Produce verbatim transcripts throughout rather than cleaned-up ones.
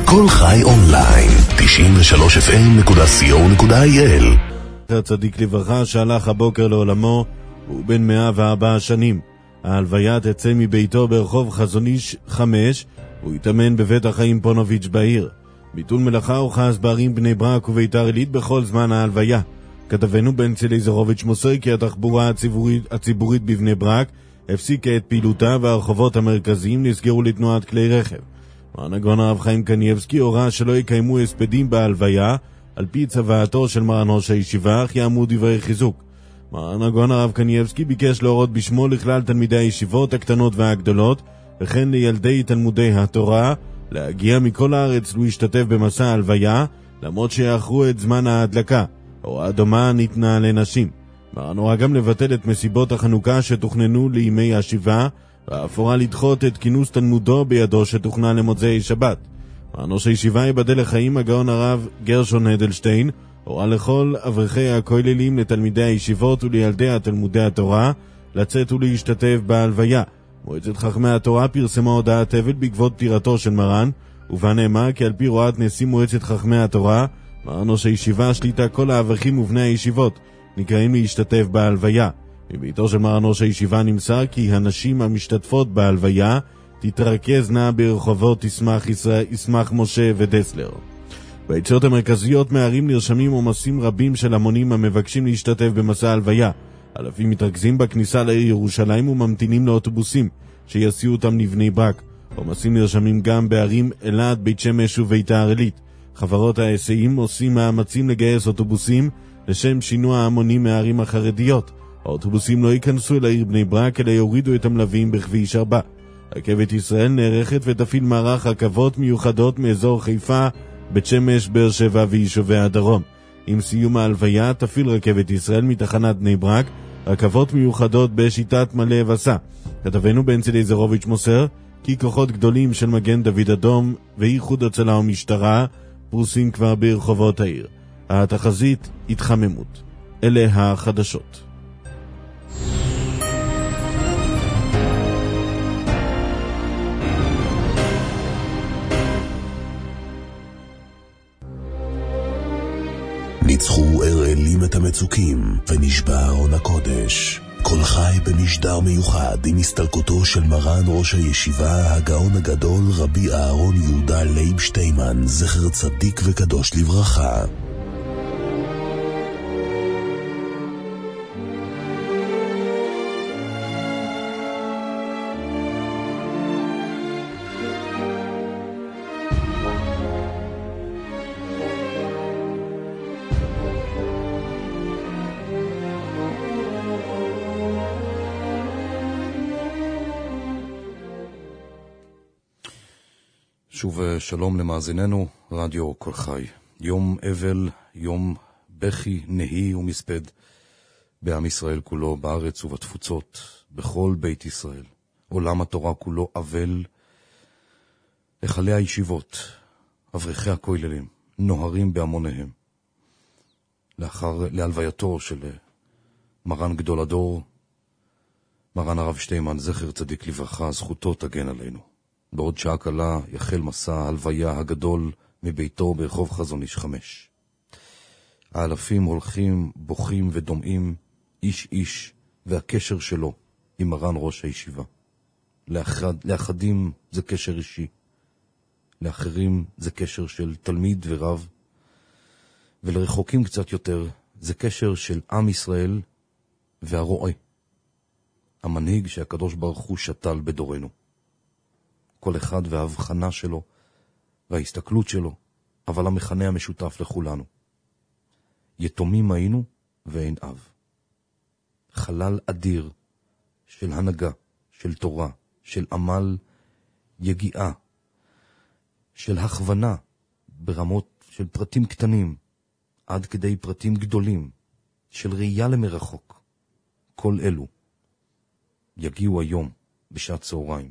כל חי אונליין, תשעים ושלוש אף אם נקודה סי או נקודה איי אל. צדיק לברכה שהלך הבוקר לעולמו, הוא בן מאה וארבע שנים. ההלוויה תצא מביתו ברחוב חזון איש חמש, הוא התאמן בבית החיים פונוביץ' בעיר. ביטול מלאכה הוכנס בערים בני ברק וביתר עילית בכל זמן ההלוויה. כתבנו בנצי ליזרוביץ' מוסר כי התחבורה הציבורית, הציבורית בבני ברק הפסיקה את פעילותה והרחובות המרכזיים נסגרו לתנועת כלי רכב. מרן הגאון הרב חיים קניבסקי הורה שלא יקיימו הספדים בהלוויה על פי צוואתו של מרן ראש הישיבה, אך יאמרו דברי חיזוק. מרן הגאון הרב קניבסקי ביקש להורות בשמו לכלל תלמידי הישיבות הקטנות והגדולות וכן לילדי תלמודי התורה להגיע מכל הארץ להשתתף במסע ההלוויה למרות שיאחרו את זמן ההדלקה. הוראה דומה ניתנה לנשים. מרן הורה גם לבטל את מסיבות החנוכה שתוכננו לימי השבעה ואף הורה לדחות את כינוס תלמודו בידו שתוכנן למוצאי שבת. מרן ראש הישיבה ייבדל לחיים הגאון הרב גרשון אדלשטיין הורה לכל אברכי הכוללים, לתלמידי הישיבות ולילדי התלמודי התורה לצאת ולהשתתף בהלוויה. מועצת חכמי התורה פרסמה הודעת אבל בעקבות פטירתו של מרן, ובה נאמר כי על פי רואת נשיא מועצת חכמי התורה, מרן ראש הישיבה שליטה כל האברכים ובני הישיבות נקראים להשתתף בהלוויה. מביתו של מרן ראש הישיבה נמסר כי הנשים המשתתפות בהלוויה תתרכזנה ברחובות ישמח ישראל, ישמח משה ודסלר. ביציאות המרכזיות מערים נרשמים עומסים רבים של המונים המבקשים להשתתף במסע ההלוויה. אלפים מתרכזים בכניסה לעיר ירושלים וממתינים לאוטובוסים שיסיעו אותם לבני ברק. עומסים נרשמים גם בערים אלעד, בית שמש וביתר עילית. חברות ההיסעים עושים מאמצים לגייס אוטובוסים לשם שינוע ההמונים מהערים החרדיות. האוטובוסים לא ייכנסו אל העיר בני ברק אלא יורידו את המלווים בכביש ארבע. רכבת ישראל נערכת ותפעיל מערך רכבות מיוחדות מאזור חיפה, בית שמש, באר שבע ויישובי הדרום. עם סיום ההלוויה תפעיל רכבת ישראל מתחנת בני ברק רכבות מיוחדות בשיטת מלא וסע. כתבנו בנצי ליזרוביץ' מוסר כי כוחות גדולים של מגן דוד אדום ואיחוד הצלה ומשטרה פרוסים כבר ברחובות העיר. התחזית התחממות. אלה החדשות. ניצחו אראלים את המצוקים ונשבר עון הקודש. כל חי במשדר מיוחד עם הסתלקותו של מרן ראש הישיבה הגאון הגדול רבי אהרון יהודה לייב שטיימן זכר צדיק וקדוש לברכה. שוב שלום למאזיננו, רדיו כל חי. יום אבל, יום בכי, נהי ומספד בעם ישראל כולו, בארץ ובתפוצות, בכל בית ישראל. עולם התורה כולו אבל, החלי הישיבות, אברכי הכוללים, נוהרים בהמוניהם. לאחר, להלווייתו של מרן גדול הדור, מרן הרב שטיימן, זכר צדיק לברכה, זכותו תגן עלינו. בעוד שעה קלה יחל מסע ההלוויה הגדול מביתו ברחוב חזון איש חמש. האלפים הולכים, בוכים ודומעים, איש איש, והקשר שלו עם מרן ראש הישיבה. לאחד, לאחדים זה קשר אישי, לאחרים זה קשר של תלמיד ורב, ולרחוקים קצת יותר זה קשר של עם ישראל והרועה, המנהיג שהקדוש ברוך הוא שתל בדורנו. כל אחד וההבחנה שלו וההסתכלות שלו, אבל המכנה המשותף לכולנו. יתומים היינו ואין אב. חלל אדיר של הנהגה, של תורה, של עמל יגיעה, של הכוונה ברמות של פרטים קטנים עד כדי פרטים גדולים, של ראייה למרחוק. כל אלו יגיעו היום בשעת צהריים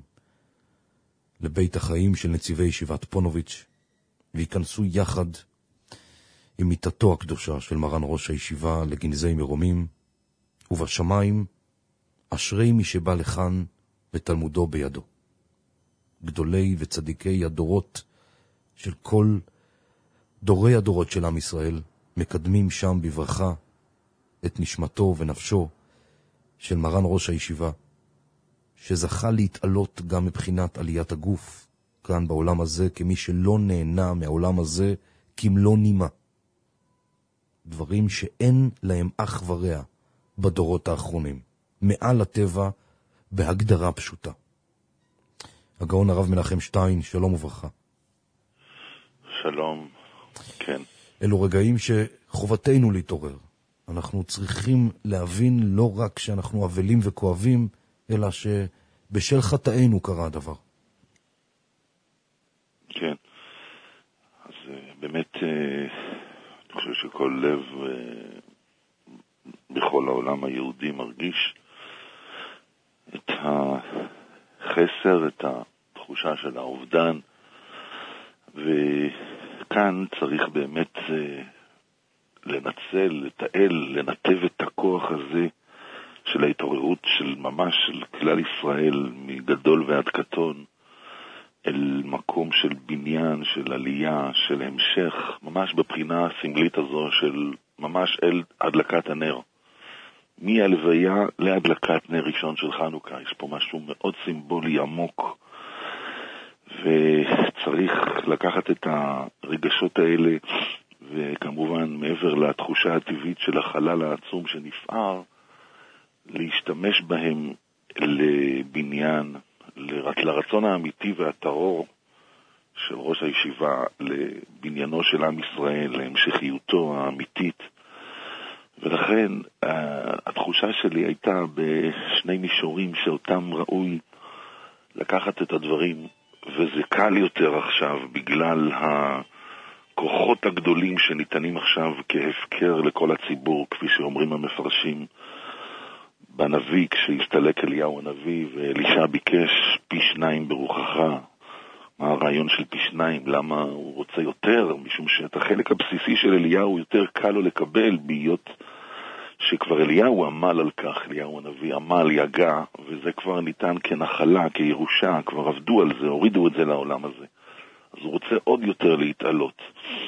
לבית החיים של נציבי ישיבת פונוביץ' וייכנסו יחד עם מיטתו הקדושה של מרן ראש הישיבה לגנזי מרומים, ובשמיים אשרי מי שבא לכאן ותלמודו בידו. גדולי וצדיקי הדורות של כל דורי הדורות של עם ישראל, מקדמים שם בברכה את נשמתו ונפשו של מרן ראש הישיבה, שזכה להתעלות גם מבחינת עליית הגוף כאן בעולם הזה, כמי שלא נהנה מהעולם הזה כמלוא נימה. דברים שאין להם אח ורע בדורות האחרונים, מעל הטבע בהגדרה פשוטה. הגאון הרב מנחם שטיין, שלום וברכה. שלום, כן. אלו רגעים שחובתנו להתעורר. אנחנו צריכים להבין לא רק שאנחנו אבלים וכואבים, אלא שבשל חטאינו קרה הדבר. כן. אז באמת, אני חושב שכל לב בכל העולם היהודי מרגיש את החסר, את התחושה של האובדן, וכאן צריך באמת לנצל, לתעל, לנתב את הכוח הזה של ההתעוררות של ממש של כלל ישראל, מגדול ועד קטון, אל מקום של בניין, של עלייה, של המשך, ממש בבחינה הסמלית הזו של ממש אל הדלקת הנר. מהלוויה להדלקת נר ראשון של חנוכה. יש פה משהו מאוד סימבולי עמוק, וצריך לקחת את הרגשות האלה, וכמובן מעבר לתחושה הטבעית של החלל העצום שנפער, להשתמש בהם לבניין, לרצון האמיתי והטהור של ראש הישיבה, לבניינו של עם ישראל, להמשכיותו האמיתית. ולכן התחושה שלי הייתה בשני מישורים שאותם ראוי לקחת את הדברים, וזה קל יותר עכשיו בגלל הכוחות הגדולים שניתנים עכשיו כהפקר לכל הציבור, כפי שאומרים המפרשים בנביא, כשהסתלק אליהו הנביא ואלישע ביקש פי שניים ברוחך. מה הרעיון של פי שניים? למה הוא רוצה יותר? משום שאת החלק הבסיסי של אליהו יותר קל לו לקבל, בהיות שכבר אליהו עמל על כך, אליהו הנביא עמל, יגע, וזה כבר ניתן כנחלה, כירושה, כבר עבדו על זה, הורידו את זה לעולם הזה. אז הוא רוצה עוד יותר להתעלות.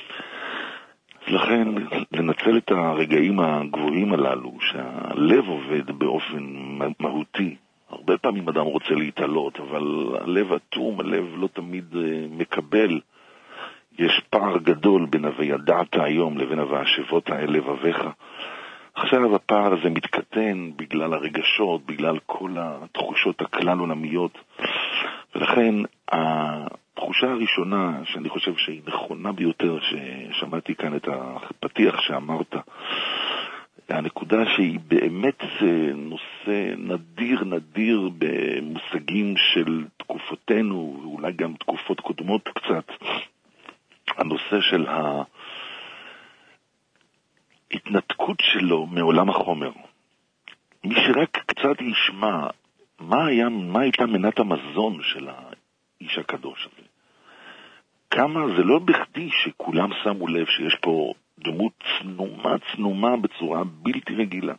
לכן, לנצל את הרגעים הגבוהים הללו, שהלב עובד באופן מהותי. הרבה פעמים אדם רוצה להתעלות, אבל הלב אטום, הלב לא תמיד מקבל. יש פער גדול בין הוידעת היום לבין הוהשבות האל לבביך. עכשיו הפער הזה מתקטן בגלל הרגשות, בגלל כל התחושות הכלל עולמיות, ולכן התחושה הראשונה שאני חושב שהיא נכונה ביותר, ששמעתי כאן את הפתיח שאמרת, הנקודה שהיא באמת נושא נדיר נדיר במושגים של תקופותינו, ואולי גם תקופות קודמות קצת, הנושא של ה... התנתקות שלו מעולם החומר. מי שרק קצת ישמע מה היה, מה הייתה מנת המזון של האיש הקדוש הזה. כמה זה לא בכדי שכולם שמו לב שיש פה דמות צנומה צנומה בצורה בלתי רגילה.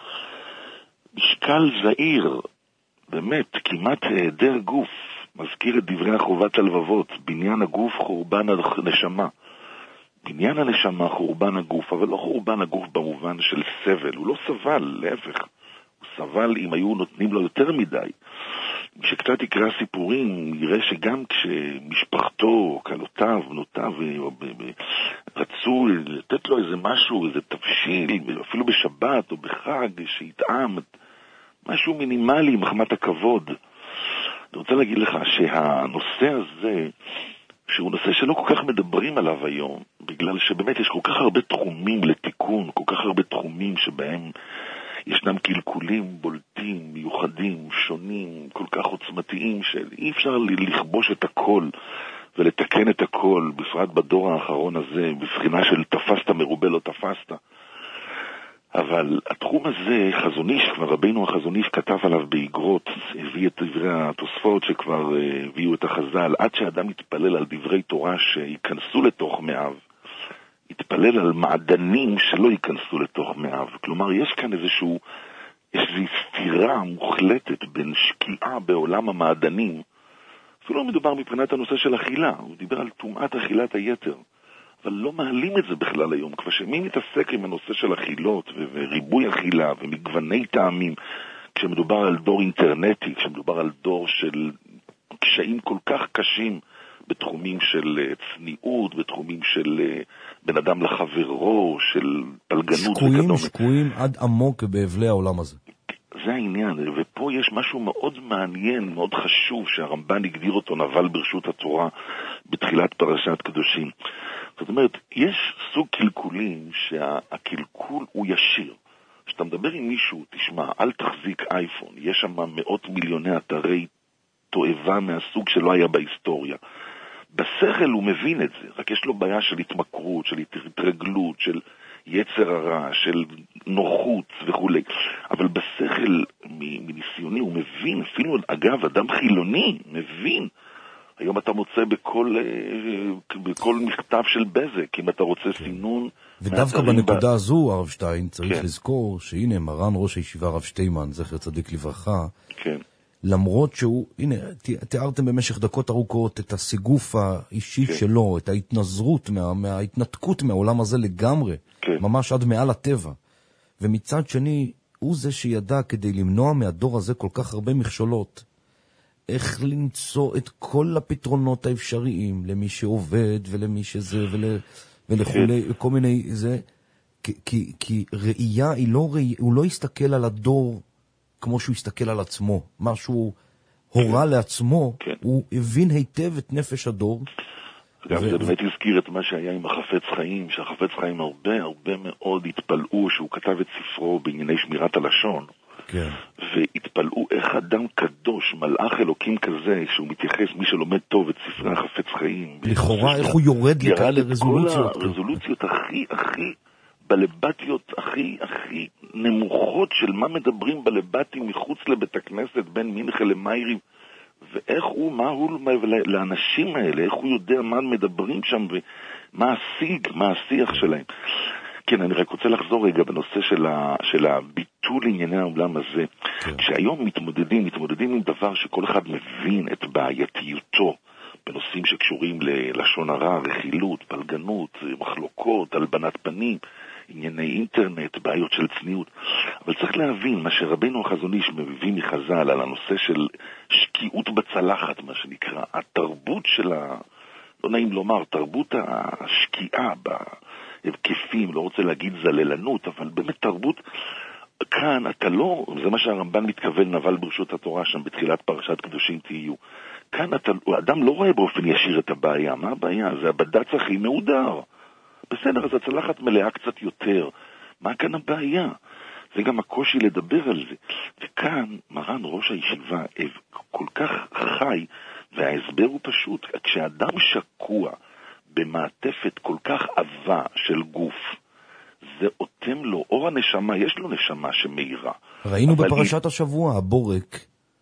משקל זעיר, באמת, כמעט היעדר גוף, מזכיר את דברי החובת הלבבות, בניין הגוף חורבן הנשמה. בניין הנשמה חורבן הגוף, אבל לא חורבן הגוף במובן של סבל, הוא לא סבל, להפך, הוא סבל אם היו נותנים לו יותר מדי. כשקצת יקרא סיפורים, יראה שגם כשמשפחתו, קלותיו, בנותיו, רצו לתת לו איזה משהו, איזה תבשיל, אפילו בשבת או בחג, שיטעם, משהו מינימלי, מחמת הכבוד. אני רוצה להגיד לך שהנושא הזה, שהוא נושא שלא כל כך מדברים עליו היום, בגלל שבאמת יש כל כך הרבה תחומים לתיקון, כל כך הרבה תחומים שבהם ישנם קלקולים בולטים, מיוחדים, שונים, כל כך עוצמתיים, שאי אפשר לכבוש את הכל ולתקן את הכל, בפרט בדור האחרון הזה, בבחינה של תפסת מרובה לא תפסת. אבל התחום הזה, חזוניש, כבר רבינו החזוניש כתב עליו באגרות, הביא את דברי התוספות שכבר הביאו את החז"ל, עד שאדם יתפלל על דברי תורה שיכנסו לתוך מאיו, יתפלל על מעדנים שלא ייכנסו לתוך מאיו. כלומר, יש כאן איזשהו, יש איזו סתירה מוחלטת בין שקיעה בעולם המעדנים, אפילו לא מדובר מבחינת הנושא של אכילה, הוא דיבר על טומאת אכילת היתר. אבל לא מעלים את זה בכלל היום, כבר שמי מתעסק עם הנושא של אכילות ו- וריבוי אכילה ומגווני טעמים, כשמדובר על דור אינטרנטי, כשמדובר על דור של קשיים כל כך קשים בתחומים של צניעות, בתחומים של בן אדם לחברו, של פלגנות שקועים, וכדומה. שקועים עד עמוק בהבלי העולם הזה. זה העניין, ופה יש משהו מאוד מעניין, מאוד חשוב, שהרמב"ן הגדיר אותו נבל ברשות התורה בתחילת פרשת קדושים. זאת אומרת, יש סוג קלקולים שהקלקול הוא ישיר. כשאתה מדבר עם מישהו, תשמע, אל תחזיק אייפון, יש שם מאות מיליוני אתרי תועבה מהסוג שלא היה בהיסטוריה. בשכל הוא מבין את זה, רק יש לו בעיה של התמכרות, של התרגלות, של יצר הרע, של נוחות וכו'. אבל בשכל, מניסיוני, הוא מבין, אפילו, אגב, אדם חילוני, מבין. היום אתה מוצא בכל, בכל מכתב של בזק, אם אתה רוצה סינון. ודווקא בנקודה ב... הזו, הרב שטיין, צריך כן. לזכור שהנה, מרן ראש הישיבה הרב שטיימן, זכר צדיק לברכה, כן. למרות שהוא, הנה, תיארתם במשך דקות ארוכות את הסיגוף האישי כן. שלו, את ההתנזרות, מה, מההתנתקות מהעולם הזה לגמרי, כן. ממש עד מעל הטבע. ומצד שני, הוא זה שידע כדי למנוע מהדור הזה כל כך הרבה מכשולות, איך למצוא את כל הפתרונות האפשריים למי שעובד ולמי שזה ול, ולכולי, כל מיני זה, כי, כי, כי ראייה היא לא ראייה, הוא לא יסתכל על הדור כמו שהוא יסתכל על עצמו, מה שהוא הורה לעצמו, כן. הוא הבין היטב את נפש הדור. גם ו... זה באמת הזכיר את מה שהיה עם החפץ חיים, שהחפץ חיים הרבה הרבה מאוד התפלאו שהוא כתב את ספרו בענייני שמירת הלשון. כן. והתפלאו איך אדם קדוש, מלאך אלוקים כזה, שהוא מתייחס, מי שלומד טוב את ספרי החפץ חיים. לכאורה איך הוא יורד לכאלה רזולוציות. כל הרזולוציות הכי הכי בלבטיות הכי הכי נמוכות של מה מדברים בלבטים מחוץ לבית הכנסת בין מינכה למיירי, ואיך הוא, מה הוא לאנשים האלה, איך הוא יודע מה מדברים שם ומה השיג, מה השיח שלהם. כן, אני רק רוצה לחזור רגע בנושא של, ה, של הביטול ענייני העולם הזה. כן. כשהיום מתמודדים, מתמודדים עם דבר שכל אחד מבין את בעייתיותו, בנושאים שקשורים ללשון הרע, רכילות, פלגנות, מחלוקות, הלבנת פנים, ענייני אינטרנט, בעיות של צניעות. אבל צריך להבין מה שרבנו החזון איש מביא מחז"ל על הנושא של שקיעות בצלחת, מה שנקרא, התרבות של ה... לא נעים לומר, תרבות השקיעה בהרכפים, לא רוצה להגיד זללנות, אבל באמת תרבות, כאן אתה לא, זה מה שהרמב"ן מתכוון נבל ברשות התורה שם בתחילת פרשת קדושים תהיו. כאן אתה, האדם לא רואה באופן ישיר את הבעיה. מה הבעיה? זה הבד"ץ הכי מעודר. בסדר, אז הצלחת מלאה קצת יותר. מה כאן הבעיה? זה גם הקושי לדבר על זה. וכאן מרן ראש הישיבה כל כך חי, וההסבר הוא פשוט. כשאדם שקוע במעטפת כל כך עבה של גוף, זה אותם לו, אור הנשמה, יש לו נשמה שמאירה. ראינו בפרשת היא... השבוע, הבורק,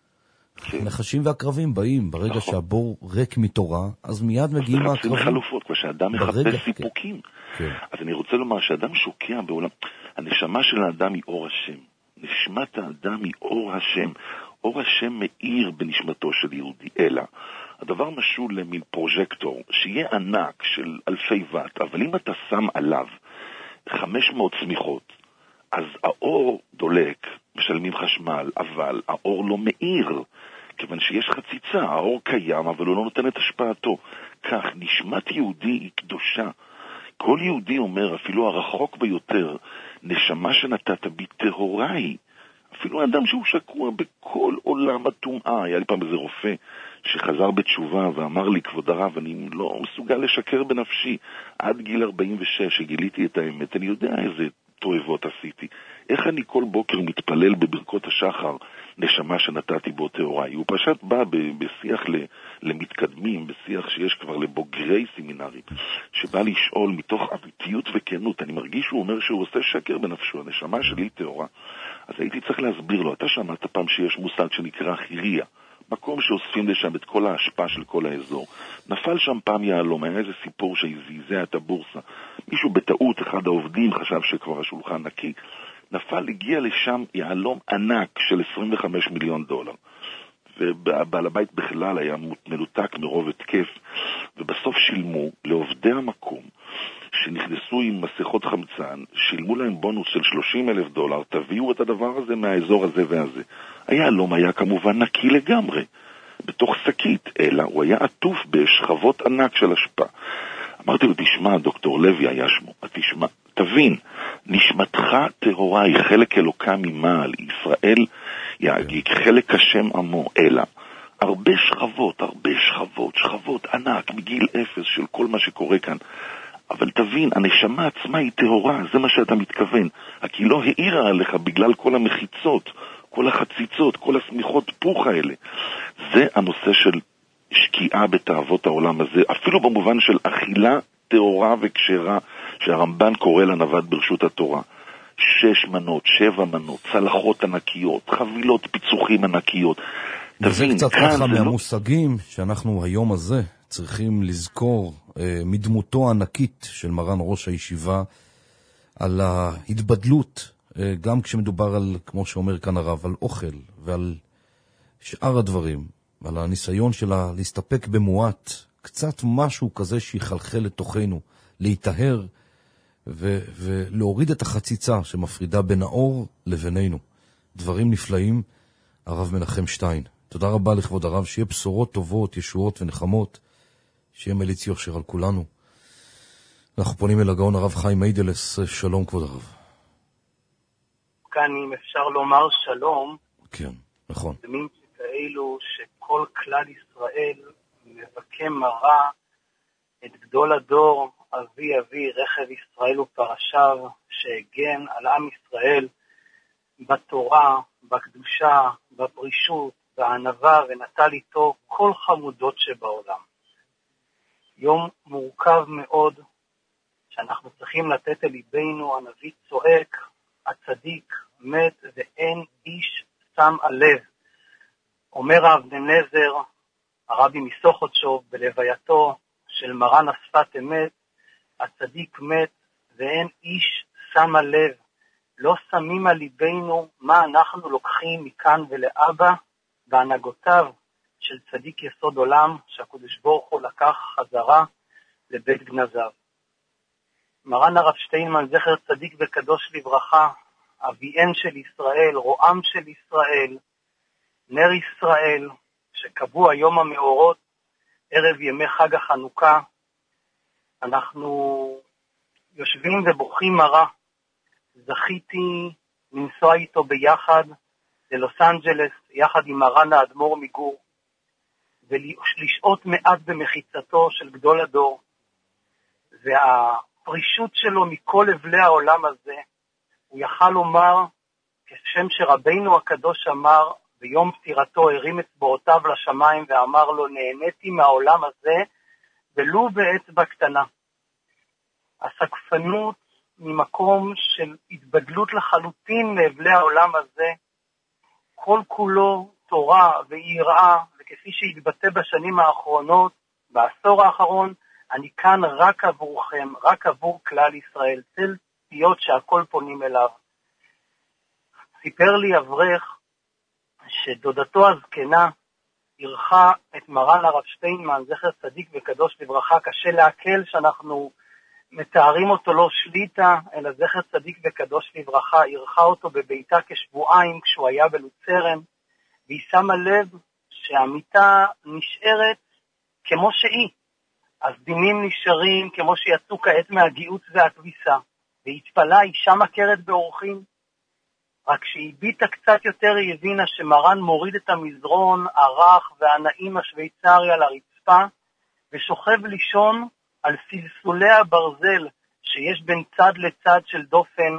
כן. נחשים והקרבים באים, ברגע נכון. שהבור ריק מתורה, אז מיד מגיעים הקרבים. זה חלופות, כשאדם מחפש סיפוקים. כן. אז אני רוצה לומר שאדם שוקע בעולם, הנשמה של האדם היא אור השם. נשמת האדם היא אור השם. אור השם מאיר בנשמתו של יהודי, אלא הדבר משול למין פרוז'קטור, שיהיה ענק של אלפי וט, אבל אם אתה שם עליו חמש מאות צמיחות, אז האור דולק, משלמים חשמל, אבל האור לא מאיר, כיוון שיש חציצה, האור קיים, אבל הוא לא נותן את השפעתו. כך, נשמת יהודי היא קדושה. כל יהודי אומר, אפילו הרחוק ביותר, נשמה שנתת בי טהורה היא. אפילו האדם שהוא שקוע בכל עולם הטומאה. היה לי פעם איזה רופא שחזר בתשובה ואמר לי, כבוד הרב, אני לא מסוגל לשקר בנפשי. עד גיל ארבעים ושש שגיליתי את האמת, אני יודע איזה תועבות עשיתי. איך אני כל בוקר מתפלל בברכות השחר, נשמה שנתתי בו טהוריי. הוא פשוט בא בשיח למתקדמים, בשיח שיש כבר לבוגרי סמינרים, שבא לשאול מתוך אמיתיות וכנות. אני מרגיש שהוא אומר שהוא עושה שקר בנפשו, הנשמה שלי טהורה. אז הייתי צריך להסביר לו, אתה שמעת פעם שיש מושג שנקרא חיריה, מקום שאוספים לשם את כל ההשפעה של כל האזור. נפל שם פעם יעלום, היה איזה סיפור שהזיזע את הבורסה. מישהו בטעות, אחד העובדים חשב שכבר השולחן נקי. נפל, הגיע לשם יעלום ענק של עשרים וחמישה מיליון דולר. ובעל הבית בכלל היה מנותק מרוב התקף, ובסוף שילמו לעובדי המקום שנכנסו עם מסכות חמצן, שילמו להם בונוס של שלושים אלף דולר, תביאו את הדבר הזה מהאזור הזה והזה. היהלום היה כמובן נקי לגמרי, בתוך שקית, אלא הוא היה עטוף בשכבות ענק של השפעה. אמרתי לו, תשמע, דוקטור לוי היה שמו, תשמע, תבין, נשמתך טהורה היא חלק אלוקה ממעל, ישראל היא חלק השם עמו, אלא הרבה שכבות, הרבה שכבות, שכבות ענק מגיל אפס של כל מה שקורה כאן. אבל תבין, הנשמה עצמה היא טהורה, זה מה שאתה מתכוון. כי לא העירה עליך בגלל כל המחיצות, כל החציצות, כל הסמיכות פוך האלה. זה הנושא של שקיעה בתאוות העולם הזה, אפילו במובן של אכילה טהורה וקשרה, שהרמב"ן קורא לנווט ברשות התורה. שש מנות, שבע מנות, צלחות ענקיות, חבילות פיצוחים ענקיות. וזה קצת ככה מהמושגים לא... שאנחנו היום הזה צריכים לזכור אה, מדמותו הענקית של מרן ראש הישיבה, על ההתבדלות, אה, גם כשמדובר על, כמו שאומר כאן הרב, על אוכל ועל שאר הדברים, על הניסיון שלה להסתפק במועט, קצת משהו כזה שיחלחל לתוכנו, להתאהר ו- ולהוריד את החציצה שמפרידה בין האור לבינינו. דברים נפלאים, הרב מנחם שטיין. תודה רבה לכבוד הרב, שיהיה בשורות טובות, ישועות ונחמות, שיהיה מליץ יושר על כולנו. אנחנו פונים אל הגאון הרב חיים מיידלס. שלום כבוד הרב. כאן אם אפשר לומר שלום. כן, נכון. דמים שכאלו שכל כלל ישראל מבכה מראה את גדול הדור, אבי אבי רכב ישראל ופרשיו, שהגן על עם ישראל בתורה, בקדושה, בפרישות, בענווה, ונטל איתו כל חמודות שבעולם. יום מורכב מאוד, שאנחנו צריכים לתת אל ליבנו. הנביא צועק, הצדיק מת ואין איש שם הלב. אומר אבן נזר, הרבי מסוכותשוב, בלווייתו של מרן השפת אמת, הצדיק מת ואין איש שם הלב. לא שמים על ליבנו מה אנחנו לוקחים מכאן ולאבא, בהנהגותיו של צדיק יסוד עולם, שהקדוש ברוך הוא לקח חזרה לבית גנזיו. מרן הרב שטיינמן, זכר צדיק וקדוש לברכה, אביהם של ישראל, רועם של ישראל, נר ישראל, שקבוע יום המאורות, ערב ימי חג החנוכה, אנחנו יושבים ובוכים מרה. זכיתי לנסוע איתו ביחד ללוס אנג'לס, יחד עם מרן האדמו"ר מגור, ולשעות מעט במחיצתו של גדול הדור, והפרישות שלו מכל אבלי העולם הזה, הוא יכל לומר, כשם שרבינו הקדוש אמר, ביום פטירתו הרים אצבעותיו לשמיים ואמר לו, נהניתי מהעולם הזה, ולו באצבע קטנה. הסקפנות ממקום של התבדלות לחלוטין לאבלי העולם הזה, כל כולו תורה ויראה, וכפי שהתבטא בשנים האחרונות, בעשור האחרון, אני כאן רק עבורכם, רק עבור כלל ישראל, צל פיות שהכל פונים אליו. סיפר לי אברך שדודתו הזקנה ערכה את מרן הרב שטיינמן, זכר צדיק וקדוש לברכה. קשה להקל שאנחנו מתארים אותו לא שליטה, אלא זכר צדיק וקדוש לברכה, ערכה אותו בביתה כשבועיים כשהוא היה בלוצרן, והיא שמה לב שהמיטה נשארת כמו שהיא. הסדינים נשארים כמו שיצאו כעת מהגיעות והכביסה, והתפלה אישה מכרת באורחים. רק שהיא ביטה קצת יותר היא הבינה שמרן מוריד את המזרון, הרך והנעים השוויצרי על הרצפה, ושוכב לישון על סלסולי הברזל שיש בין צד לצד של דופן.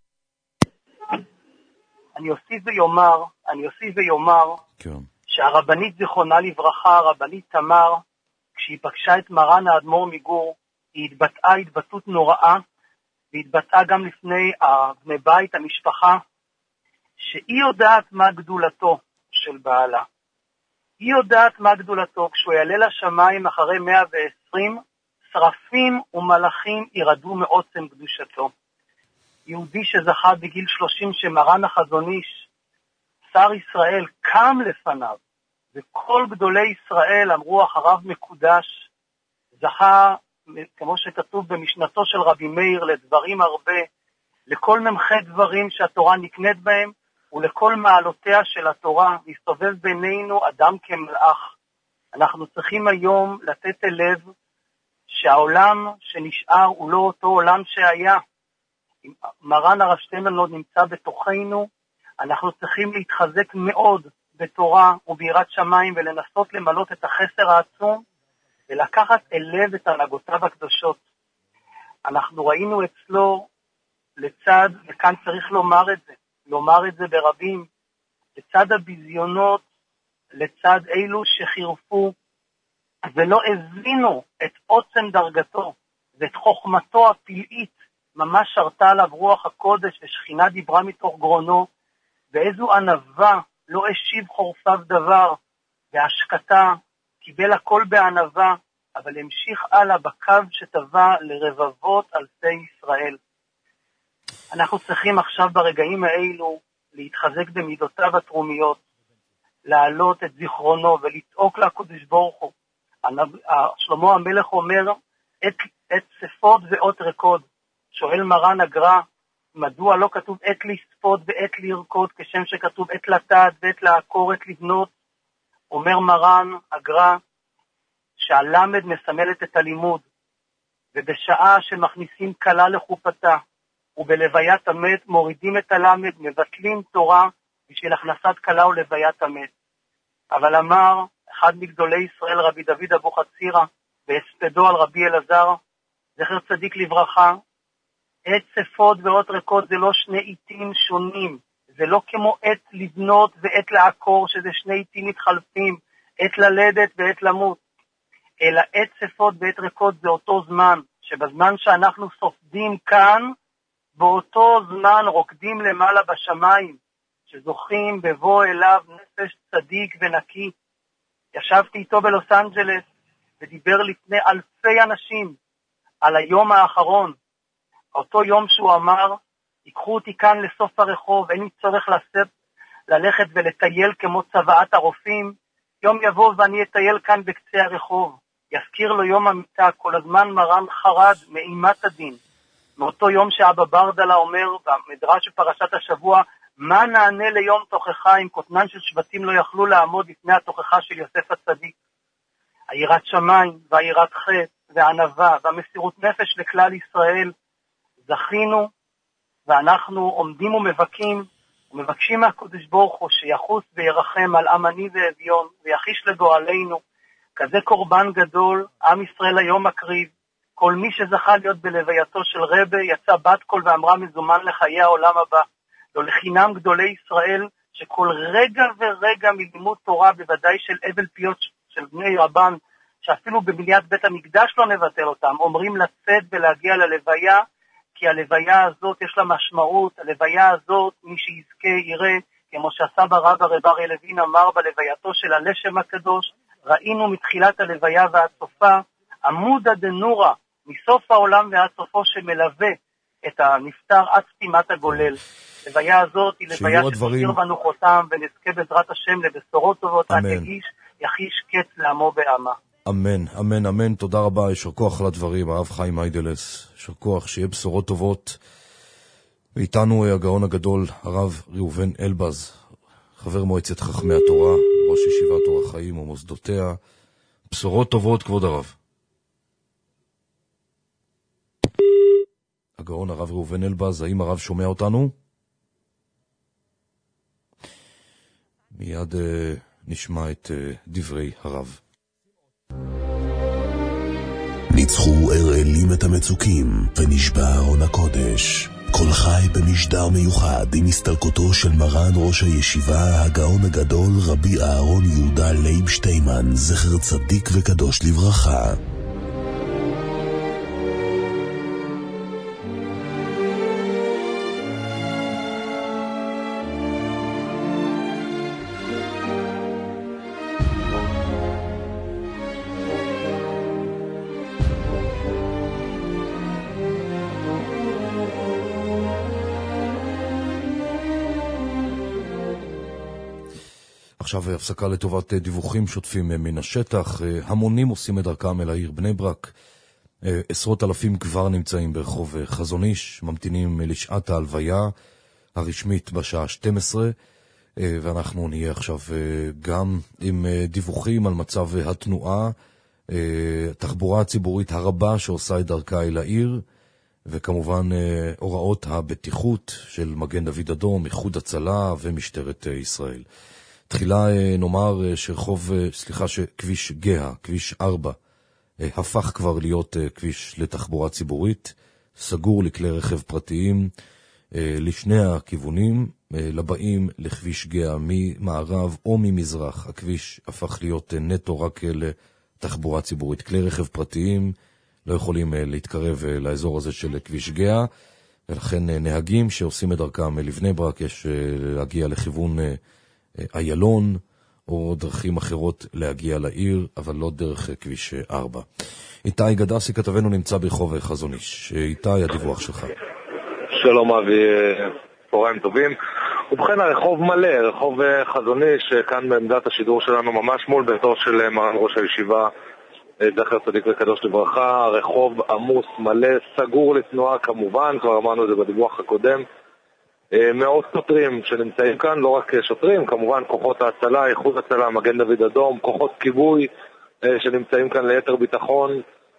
אני אוסיף ויומר, אני אוסיף ויומר, כן. שהרבנית זיכרונה לברכה, הרבנית תמר, כשהיא פגשה את מרן האדמו"ר מגור, היא התבטאה התבטאות נוראה, והתבטאה גם לפני בני בית, המשפחה, שהיא יודעת מה גדולתו של בעלה. היא יודעת מה גדולתו. כשהוא יעלה לשמיים אחרי מאה ועשרים, שרפים ומלאכים ירדו מעוצם קדושתו. יהודי שזכה בגיל שלושים שמרן החזון איש, שר ישראל, קם לפניו וכל גדולי ישראל אמרו אחריו מקודש, זכה, כמו שכתוב במשנתו של רבי מאיר, לדברים הרבה, לכל ממחי דברים שהתורה נקנית בהם, ולכל מעלותיה של התורה, להסתובב בינינו אדם כמלאך. אנחנו צריכים היום לתת אליו שהעולם שנשאר הוא לא אותו עולם שהיה. אם מרן הרב שטיינמן נמצא בתוכנו, אנחנו צריכים להתחזק מאוד בתורה וביראת שמיים, ולנסות למלות את החסר העצום, ולקחת אליו את הנהגותיו הקדושות. אנחנו ראינו אצלו לצד, וכאן צריך לומר את זה, לומר את זה ברבים, לצד הביזיונות, לצד אלו שחירפו, ולא הזינו את עוצם דרגתו, ואת חוכמתו הפלאית, ממש שרתה עליו רוח הקודש, ושכינה דיברה מתוך גרונו, ואיזו ענבה לא השיב חורפיו דבר, והשקטה קיבל הכל בענבה, אבל המשיך הלאה בקו שטבע לרבבות אלפי ישראל. אנחנו צריכים עכשיו ברגעים האלו להתחזק במידותיו התרומיות, להעלות את זיכרונו ולתעוק לקדוש ברוך הוא. שלמה המלך אומר, עת, עת ספות ואות רקוד. שואל מרן הגר"א, מדוע לא כתוב עת לספות ועת לרקוד, כשם שכתוב עת לטעת ועת לעקור, עת לבנות? אומר מרן הגר"א, שהלמד מסמלת את הלימוד, ובשעה שמכניסים כלה לחופתה, ובלוויית המת מורידים את הלמד, מבטלים תורה בשביל הכנסת כלה ולוויית המת. אבל אמר אחד מגדולי ישראל, רבי דוד אבוחצירא, בהספדו על רבי אלעזר, זכר צדיק לברכה, עת ספות ואות ריקות זה לא שני עיתים שונים, זה לא כמו עת לבנות ועת לעקור, שזה שני עיתים מתחלפים, עת ללדת ועת למות, אלא עת ספות ועת ריקות זה אותו זמן, שבזמן שאנחנו סופדים כאן, באותו זמן רוקדים למעלה בשמיים, שזוכים בבוא אליו נפש צדיק ונקי. ישבתי איתו בלוס אנג'לס, ודיבר לפני אלפי אנשים על היום האחרון, אותו יום שהוא אמר, ייקחו אותי כאן לסוף הרחוב, אין לי צורך לשאת, ללכת ולטייל כמו צבעת הרופאים, יום יבוא ואני אטייל כאן בקצה הרחוב. יזכיר לו יום המיטה, כל הזמן מרן חרד מאימת הדין. מאותו יום שאבא ברדלה אומר במדרש פרשת השבוע, מה נענה ליום תוכחה אם כותנן של שבטים לא יכלו לעמוד לפני התוכחה של יוסף הצדיק? היראת שמיים והיראת חטא והענווה והמסירות נפש לכלל ישראל, זכינו, ואנחנו עומדים ומבקים, ומבקשים מהקדוש ברוך הוא שיחוס וירחם על עם עני ואביון, ויחיש לגואלנו, כזה קורבן גדול, עם ישראל היום מקריב, כל מי שזכה להיות בלווייתו של רבי, יצא בת קול ואמרה מזומן לחיי העולם הבא, לא לחינם גדולי ישראל, שכל רגע ורגע מלימוד תורה, בוודאי של אבל פיות של בני רבן, שאפילו בבניית בית המקדש לא נבטל אותם, אומרים לצאת ולהגיע ללוויה, כי הלוויה הזאת יש לה משמעות, הלוויה הזאת מי שיזכה יראה, כמו שהסבא רבא רב אריה לוין אמר בלווייתו של הלשם הקדוש, ראינו מתחילת הלוויה ועד סופה, עמודה דנורה, מסוף העולם ועד סופו שמלווה את הנפטר עד סתימת הגולל. הלוויה הזאת היא לוויה שתשאיר בנו חותם, ונזכה בעזרת השם לבשורות טובות, עד יגיש יחיש קץ לעמו בעמה. אמן, אמן, אמן, תודה רבה, יישר כוח על הדברים, הרב חיים איידלס, יישר כוח, שיהיה בשורות טובות. ואיתנו הגאון הגדול, הרב ראובן אלבז, חבר מועצת חכמי התורה, ראש ישיבת אור החיים ומוסדותיה. בשורות טובות, כבוד הרב. הגאון הרב ראובן אלבז, האם הרב שומע אותנו? מיד uh, נשמע את uh, דברי הרב. ניצחו אראלים את המצוקים, ונשבע ארון הקודש. כל חי במשדר מיוחד עם הסתלקותו של מרן ראש הישיבה, הגאון הגדול רבי אהרון יהודה לייב שטיימן, זכר צדיק וקדוש לברכה. עכשיו הפסקה לטובת דיווחים שוטפים מן השטח. המונים עושים את דרכם אל העיר בני ברק. עשרות אלפים כבר נמצאים ברחוב חזון איש, ממתינים לשעת ההלוויה הרשמית בשעה שתים עשרה, ואנחנו נהיה עכשיו גם עם דיווחים על מצב התנועה, התחבורה הציבורית הרבה שעושה את דרכה אל העיר, וכמובן הוראות הבטיחות של מגן דוד אדום, איחוד הצלה ומשטרת ישראל. תחילה נאמר שרחוב, סליחה, שכביש גאה, כביש ארבע, הפך כבר להיות כביש לתחבורה ציבורית, סגור לכלי רכב פרטיים לשני הכיוונים, לבאים לכביש גאה ממערב או ממזרח. הכביש הפך להיות נטו רק לתחבורה ציבורית. כלי רכב פרטיים לא יכולים להתקרב לאזור הזה של כביש גאה, ולכן נהגים שעושים את דרכם לבני ברק יש להגיע לכיוון איילון או דרכים אחרות להגיע לעיר, אבל לא דרך כביש ארבע. איתי גדסי כתבנו נמצא ברחוב חזון איש. איתי, הדיווח שלך. שלום אבי, צהריים טובים. ובכן, הרחוב מלא, רחוב חזון איש, כאן בעמדת השידור שלנו ממש מול ביתו של מרן ראש הישיבה, זכר צדיק וקדוש לברכה. הרחוב עמוס מלא, סגור לתנועה כמובן, כבר אמרנו את זה בדיווח הקודם. מאות שוטרים שנמצאים כאן, לא רק שוטרים, כמובן כוחות ההצלה, איחוד הצלה, מגן דוד אדום, כוחות כיבוי שנמצאים כאן ליתר ביטחון,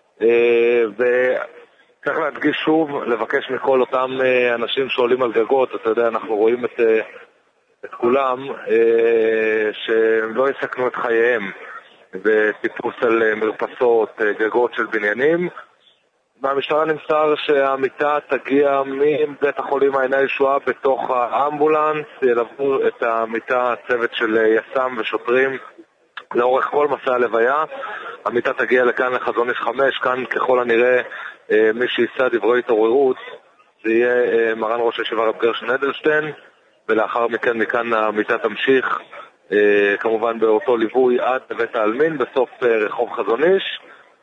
וצריך להדגיש שוב, לבקש מכל אותם אנשים שעולים על גגות, אתה יודע, אנחנו רואים את, את כולם, שהם לא יסכנו את חייהם בטיפוס על מרפסות, גגות של בניינים. מהמשטרה נמסר שהמיטה תגיע מבית החולים העיני ישועה בתוך האמבולנס, ילוו את המיטה צוות של יס"מ ושוטרים לאורך כל מסע הלוויה. המיטה תגיע לכאן לחזון איש חמש, כאן ככל הנראה מי שיישא דברי התעוררות זה יהיה מרן ראש הישיבה רב גרשון אדלשטיין, ולאחר מכן מכאן המיטה תמשיך כמובן באותו ליווי עד בית העלמין בסוף רחוב חזון איש.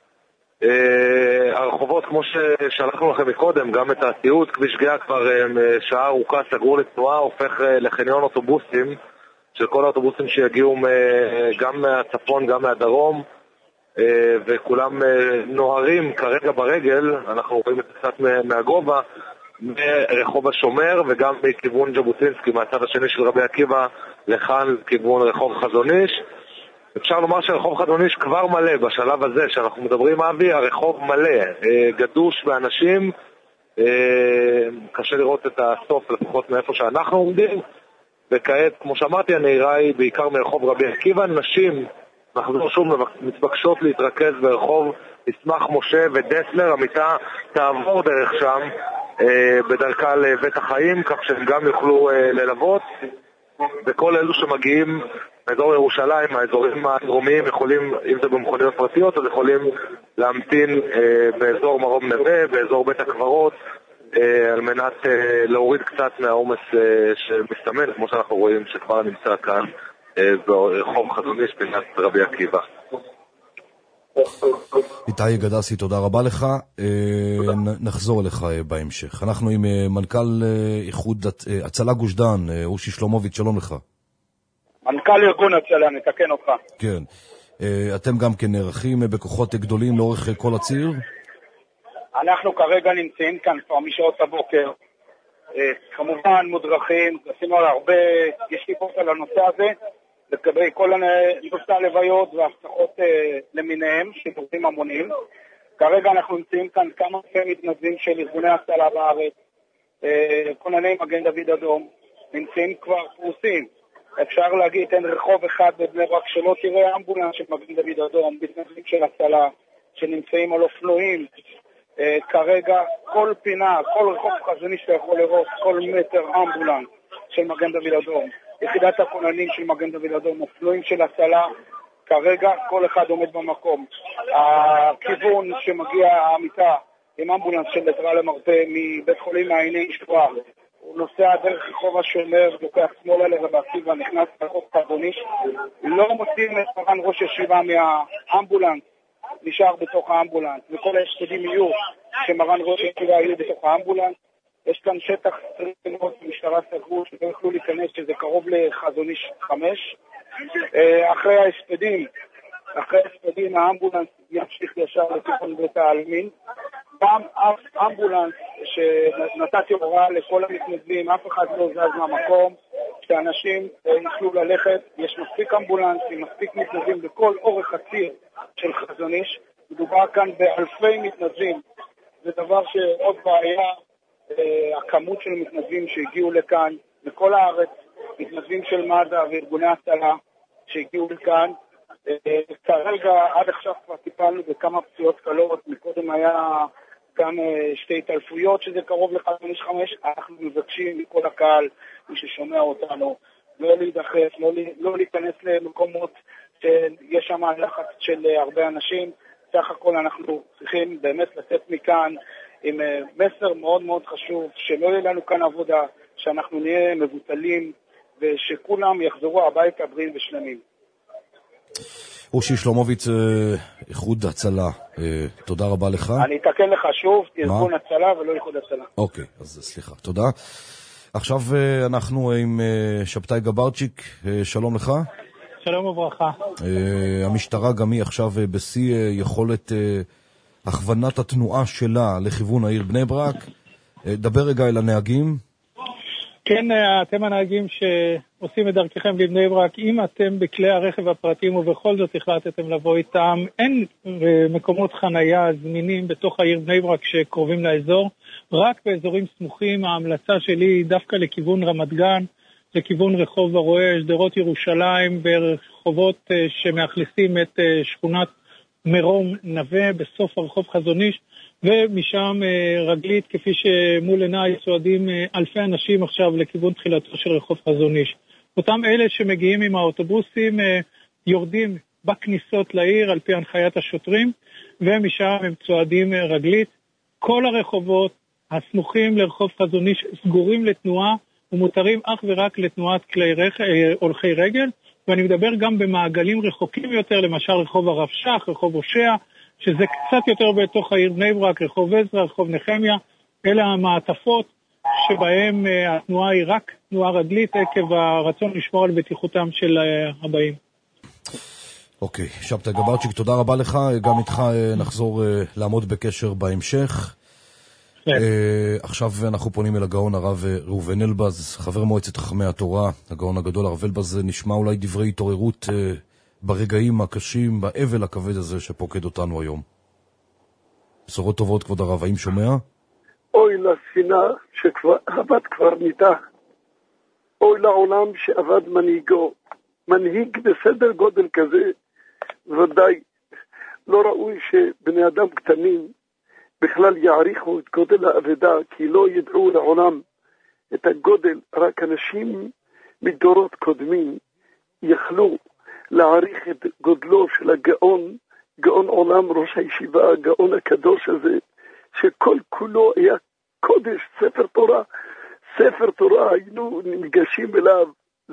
הרחובות, כמו ששלחנו לכם מקודם, גם את התיעוד, כביש גאה כבר שעה ארוכה סגור לתנועה, הופך לחניון אוטובוסים, של כל האוטובוסים שיגיעו גם מהצפון, גם מהדרום, וכולם נוהרים כרגע ברגל, אנחנו רואים את זה קצת מהגובה, מרחוב השומר וגם מכיוון ז'בוטינסקי, מהצד השני של רבי עקיבא, לכאן לכיוון רחוב חזון איש. אפשר לומר שרחוב חזון איש כבר מלא בשלב הזה שאנחנו מדברים, אבי, הרחוב מלא, גדוש באנשים, קשה לראות את הסוף לפחות מאיפה שאנחנו עומדים, וכעת, כמו שאמרתי, הנהירה היא בעיקר מרחוב רבי עקיבא. נשים, נחזור שוב, מתבקשות להתרכז ברחוב ישמח משה ודסלר, המיטה תעבור דרך שם בדרכה לבית החיים, כך שהם גם יוכלו ללוות, וכל אלו שמגיעים באזור ירושלים, האזורים הדרומיים יכולים, אם זה במכוניות פרטיות, אז יכולים להמתין אה, באזור מרום נווה, באזור בית הקברות, אה, על מנת אה, להוריד קצת מהעומס אה, שמסתמן, כמו שאנחנו רואים שכבר נמצא כאן אה, ברחוב חזון איש פינת רבי עקיבא. איתי גדסי, תודה רבה לך. אה, נחזור אליך אה, בהמשך. אנחנו עם אה, מנכ"ל אה, איחוד אה, הצלה גוש דן, אה, אושי שלומוביץ', שלום לך. מנכ"ל ארגון הצלה, נתקן אותך. כן. אתם גם כן נערכים בכוחות גדולים לאורך כל הציר? אנחנו כרגע נמצאים כאן כבר משעות הבוקר. כמובן מודרכים, עשינו הרבה ישיבות על הנושא הזה, לגבי כל נושא הלוויות וההבטחות למיניהם, שיפורים המונים. כרגע אנחנו נמצאים כאן כמה מתנדבים של ארגוני הצלה בארץ, כונני מגן דוד אדום, נמצאים כבר פרוסים. אפשר להגיד, אין רחוב אחד בבני ברק שלא תראה אמבולנס של מגן דוד אדום, מתנדבים של הצלה, שנמצאים על אופנועים. אה, כרגע כל פינה, כל רחוב חזוני שאתה יכול לראות, כל מטר אמבולנס של מגן דוד אדום. יחידת הכוננים של מגן דוד אדום, אופנועים של הצלה, כרגע כל אחד עומד במקום. הכיוון שמגיע המיטה עם אמבולנס של עזרה למרפא מבית חולים העיני ישועה, הוא נוסע דרך רחוב השומר, לוקח שמאלה לרבי עקיבא, נכנס לרחוב חזון איש, לא מוצאים את מרן ראש ישיבה מהאמבולנס, נשאר בתוך האמבולנס, וכל השקדים יהיו שמרן ראש ישיבה יהיו בתוך האמבולנס. יש כאן שטח משטרה סגור שלא יכלו להיכנס, שזה קרוב לחזון איש חמש, אחרי ההספדים, אחרי ההספדים האמבולנס ימשיך ישר לכיוון בית העלמין. גם אף אמבולנס שנתתי הוראה לכל המתנדבים, אף אחד לא זז מהמקום, שאנשים יוכלו ללכת, יש מספיק אמבולנסים, מספיק מתנדבים בכל אורך הציר של חזון איש. מדובר כאן באלפי מתנדבים, זה דבר שעוד בעיה, הכמות של מתנדבים שהגיעו לכאן בכל הארץ, מתנדבים של מד"א וארגוני הצלה שהגיעו לכאן. כרגע עד עכשיו כבר טיפלנו בכמה פציעות קלות, מקודם היה גם שתי התעלפויות שזה קרוב ל-חמש חמש. אנחנו מבקשים מכל הקהל, מי ששומע אותנו, לא להידחף, לא, לא להיכנס למקומות שיש שם לחץ של הרבה אנשים. סך הכל אנחנו צריכים באמת לצאת מכאן עם מסר מאוד מאוד חשוב, שלא יהיה לנו כאן עבודה, שאנחנו נהיה מבוטלים ושכולם יחזרו הביתה בריאים ושלמים. אושי שלומוביץ, איחוד הצלה, תודה רבה לך. אני אתקן לך שוב, ארגון הצלה ולא איחוד הצלה. אוקיי, אז סליחה, תודה. עכשיו אנחנו עם שבתאי גברצ'יק, שלום לך. שלום וברכה. המשטרה גם היא עכשיו בשיא יכולת הכוונת התנועה שלה לכיוון העיר בני ברק. דבר רגע אל הנהגים. כן, אתם הנהגים שעושים את דרככם לבני ברק, אם אתם בכלי הרכב הפרטיים ובכל זאת החלטתם לבוא איתם, אין מקומות חנייה זמינים בתוך העיר בני ברק שקרובים לאזור, רק באזורים סמוכים. ההמלצה שלי היא דווקא לכיוון רמת גן, לכיוון רחוב הרואה, שדרות ירושלים, ברחובות שמאכלסים את שכונת מרום נווה בסוף הרחוב חזון איש, ומשם רגלית, כפי שמול עיניי צועדים אלפי אנשים עכשיו לכיוון תחילתו של רחוב חזון איש. אותם אלה שמגיעים עם האוטובוסים יורדים בכניסות לעיר על פי הנחיית השוטרים, ומשם הם צועדים רגלית. כל הרחובות הסמוכים לרחוב חזון איש סגורים לתנועה, ומותרים אך ורק לתנועת כלי רכב, הולכי רגל, ואני מדבר גם במעגלים רחוקים יותר, למשל רחוב הרב שך, רחוב הושע, שזה קצת יותר בתוך העיר בני ברק, רחוב עזרא, רחוב נחמיה. אלה המעטפות שבהם התנועה היא רק תנועה רגלית עקב הרצון לשמור על בטיחותם של הבאים. אוקיי, שבתאי גברצ'יק, תודה רבה לך. גם איתך נחזור לעמוד בקשר בהמשך. עכשיו אנחנו פונים אל הגאון הרב ראובן אלבז, חבר מועצת חכמי התורה, הגאון הגדול. הרב אלבז, נשמע אולי דברי התעוררות ברגעים הקשים, באבל הכבד הזה שפוקד אותנו היום. בשורות טובות, כבוד הרב, האם שומע? אוי לספינה שעבד כבר ניתה, אוי לעולם שעבד מנהיגו. מנהיג בסדר גודל כזה, ודאי לא ראוי שבני אדם קטנים בכלל יעריכו את גודל העבדה, כי לא ידעו לעולם את הגודל. רק אנשים מדורות קודמים יכלו להעריך את גודלו של הגאון, גאון עולם, ראש הישיבה, הגאון הקדוש הזה, שכל כולו היה קודש, ספר תורה. ספר תורה, היינו ניגשים אליו,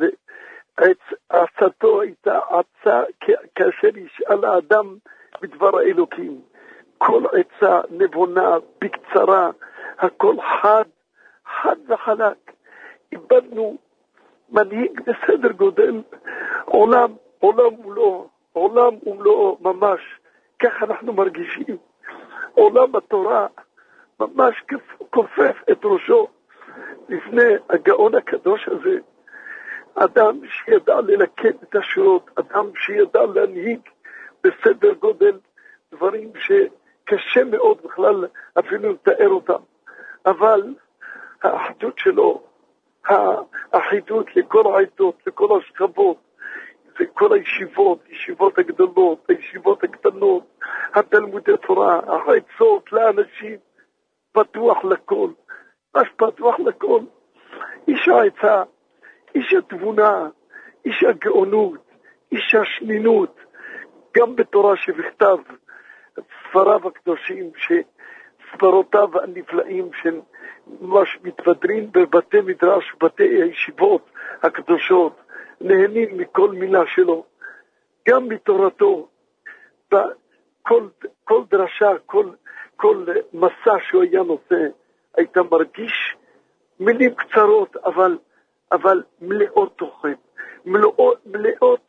ועצתו הייתה עצה כאשר ישאל האדם בדבר האלוקים. כל עצה נבונה, בקצרה, הכל חד, חד וחלק. איבדנו מנהיג בסדר גודל, עולם, עולם ומלואו, עולם ומלואו ממש, כך אנחנו מרגישים. עולם התורה ממש כופף את ראשו לפני הגאון הקדוש הזה. אדם שידע ללכד את השורות, אדם שידע להנהיג בסדר גודל דברים שקשה מאוד בכלל אפילו לתאר אותם. אבל האחדות שלו, האחידות לכל העדות, לכל השכבות, וכל הישיבות, הישיבות הגדולות, הישיבות הקטנות, התלמודי תורה, העצות לאנשים, פתוח לכל, ממש פתוח לכל. איש העצה, איש התבונה, איש הגאונות, איש השנינות, גם בתורה שבכתב, ספריו הקדושים, ספרותיו הנפלאים שממש מתוודרים בבתי מדרש, בתי הישיבות הקדושות, נהנים מכל מילה שלו, גם מתורתו, כל, כל דרשה, כל, כל מסע שהוא היה נושא, היית מרגיש מילים קצרות, אבל, אבל מלאות תוכן, מלאות, מלאות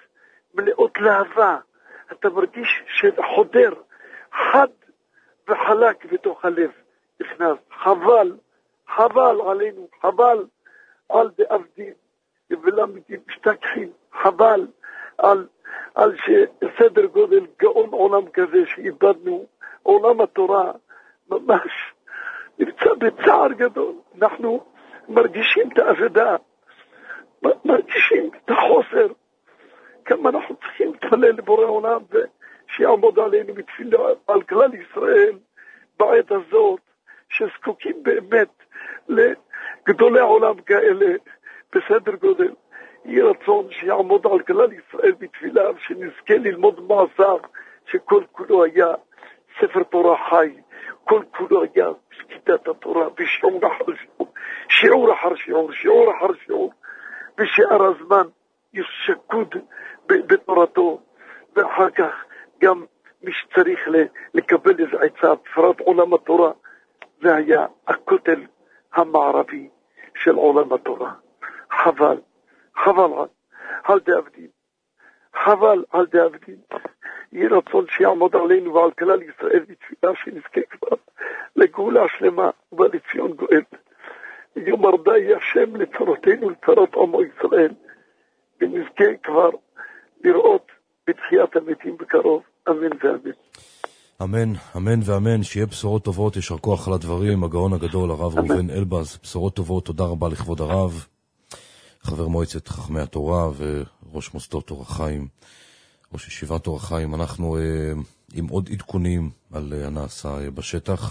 מלאות להבה. אתה מרגיש שחודר חד וחלק בתוך הלב. נכנס, חבל, חבל עלינו, חבל על דאבדין ולמדים משתכחים, חבל על, על שסדר גודל גאון עולם כזה שאיבדנו. עולם התורה ממש נמצא בצער גדול. אנחנו מרגישים את האבדה, מרגישים את החוסר. כמה אנחנו צריכים להתפלל לבורא עולם ושיעמוד עלינו בתפילה על כלל ישראל בעת הזאת, שזקוקים באמת לגדולי עולם כאלה בסדר גודל. יהיה רצון שיעמוד על כלל ישראל בתפילה, שנזכה ללמוד מעשיו, שכל כולו היה ספר תורה חי, כל כולו היה סקיטת התורה ושיעור אחר שיעור, שיעור אחר שיעור, שיעור אחר שיעור, ושאר הזמן ישקוד בתורתו. ואחר כך גם מי שצריך לקבל איזה עצה, בפרט עולם התורה, זה היה הכותל המערבי של עולם התורה. חבל, חבל על, על דאבדין, חבל על דאבדין. יהיה רצון שיעמוד עלינו ועל כלל ישראל בתפילה, שנזכה כבר לגאולה שלמה ובא לציון גואל. יאמר די השם לתורתנו לתורת עמו ישראל, ונזכה כבר לראות בתחיית המתים בקרוב. אמן ואמן. אמן, אמן ואמן, שיהיה בשורות טובות, ישר כוח על הדברים. הגאון הגדול הרב ראובן אלבז, בשורות טובות, תודה רבה לכבוד הרב, חבר מועצת חכמי התורה וראש מוסדות אור החיים, ראש ישיבת אור החיים. אנחנו אה, עם עוד עדכונים על אה, הנעשה אה, בשטח.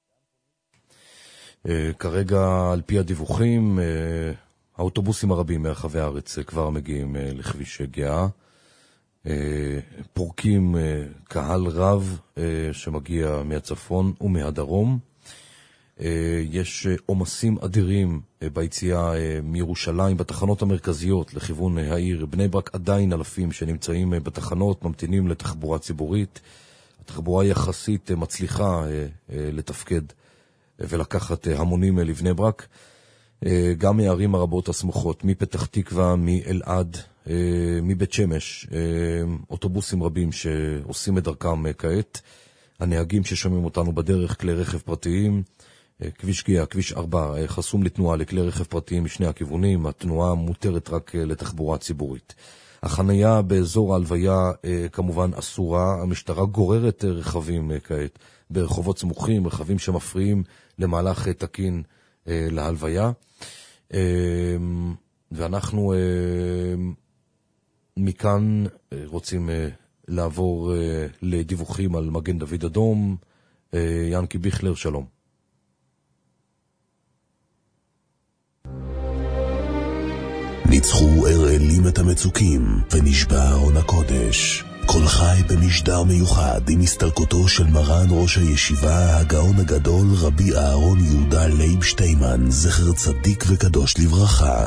אה, כרגע על פי הדיווחים, אה, האוטובוסים הרבים מרחבי הארץ אה, כבר מגיעים אה, לכביש גאה, אה, פורקים אה, קהל רב אה, שמגיע מהצפון ומהדרום. אה, יש עומסים אדירים אה, ביציאה אה, מירושלים בתחנות המרכזיות לכיוון אה, העיר בני ברק. עדיין אלפים שנמצאים אה, בתחנות, ממתינים לתחבורה ציבורית. התחבורה יחסית אה, מצליחה אה, אה, לתפקד אה, ולקחת אה, המונים אה, לבני ברק. אה, גם מהערים הרבות הסמוכות, מפתח תקווה, מאלעד, אה, מבית שמש, אה, אוטובוסים רבים שעושים את דרכם אה, כעת. הנהגים ששומעים אותנו בדרך, כלי רכב פרטיים, כביש גאה, כביש ארבע, חסום לתנועה לכלי רכב פרטיים משני הכיוונים. התנועה מותרת רק לתחבורה ציבורית. החנייה באזור ההלוויה כמובן אסורה. המשטרה גוררת רכבים כעת ברחובות סמוכים, רכבים שמפריעים למהלך תקין להלוויה. ואנחנו מכאן רוצים לעבור לדיווחים על מגן דוד אדום. ינקי ביכלר, שלום. ניצחו אראלים את המצוקים ונשבע ארון הקודש. כל חי במשדר מיוחד עם הסתלקותו של מרן ראש הישיבה הגאון הגדול רבי אהרון יהודה לייב שטיימן, זכר צדיק וקדוש לברכה.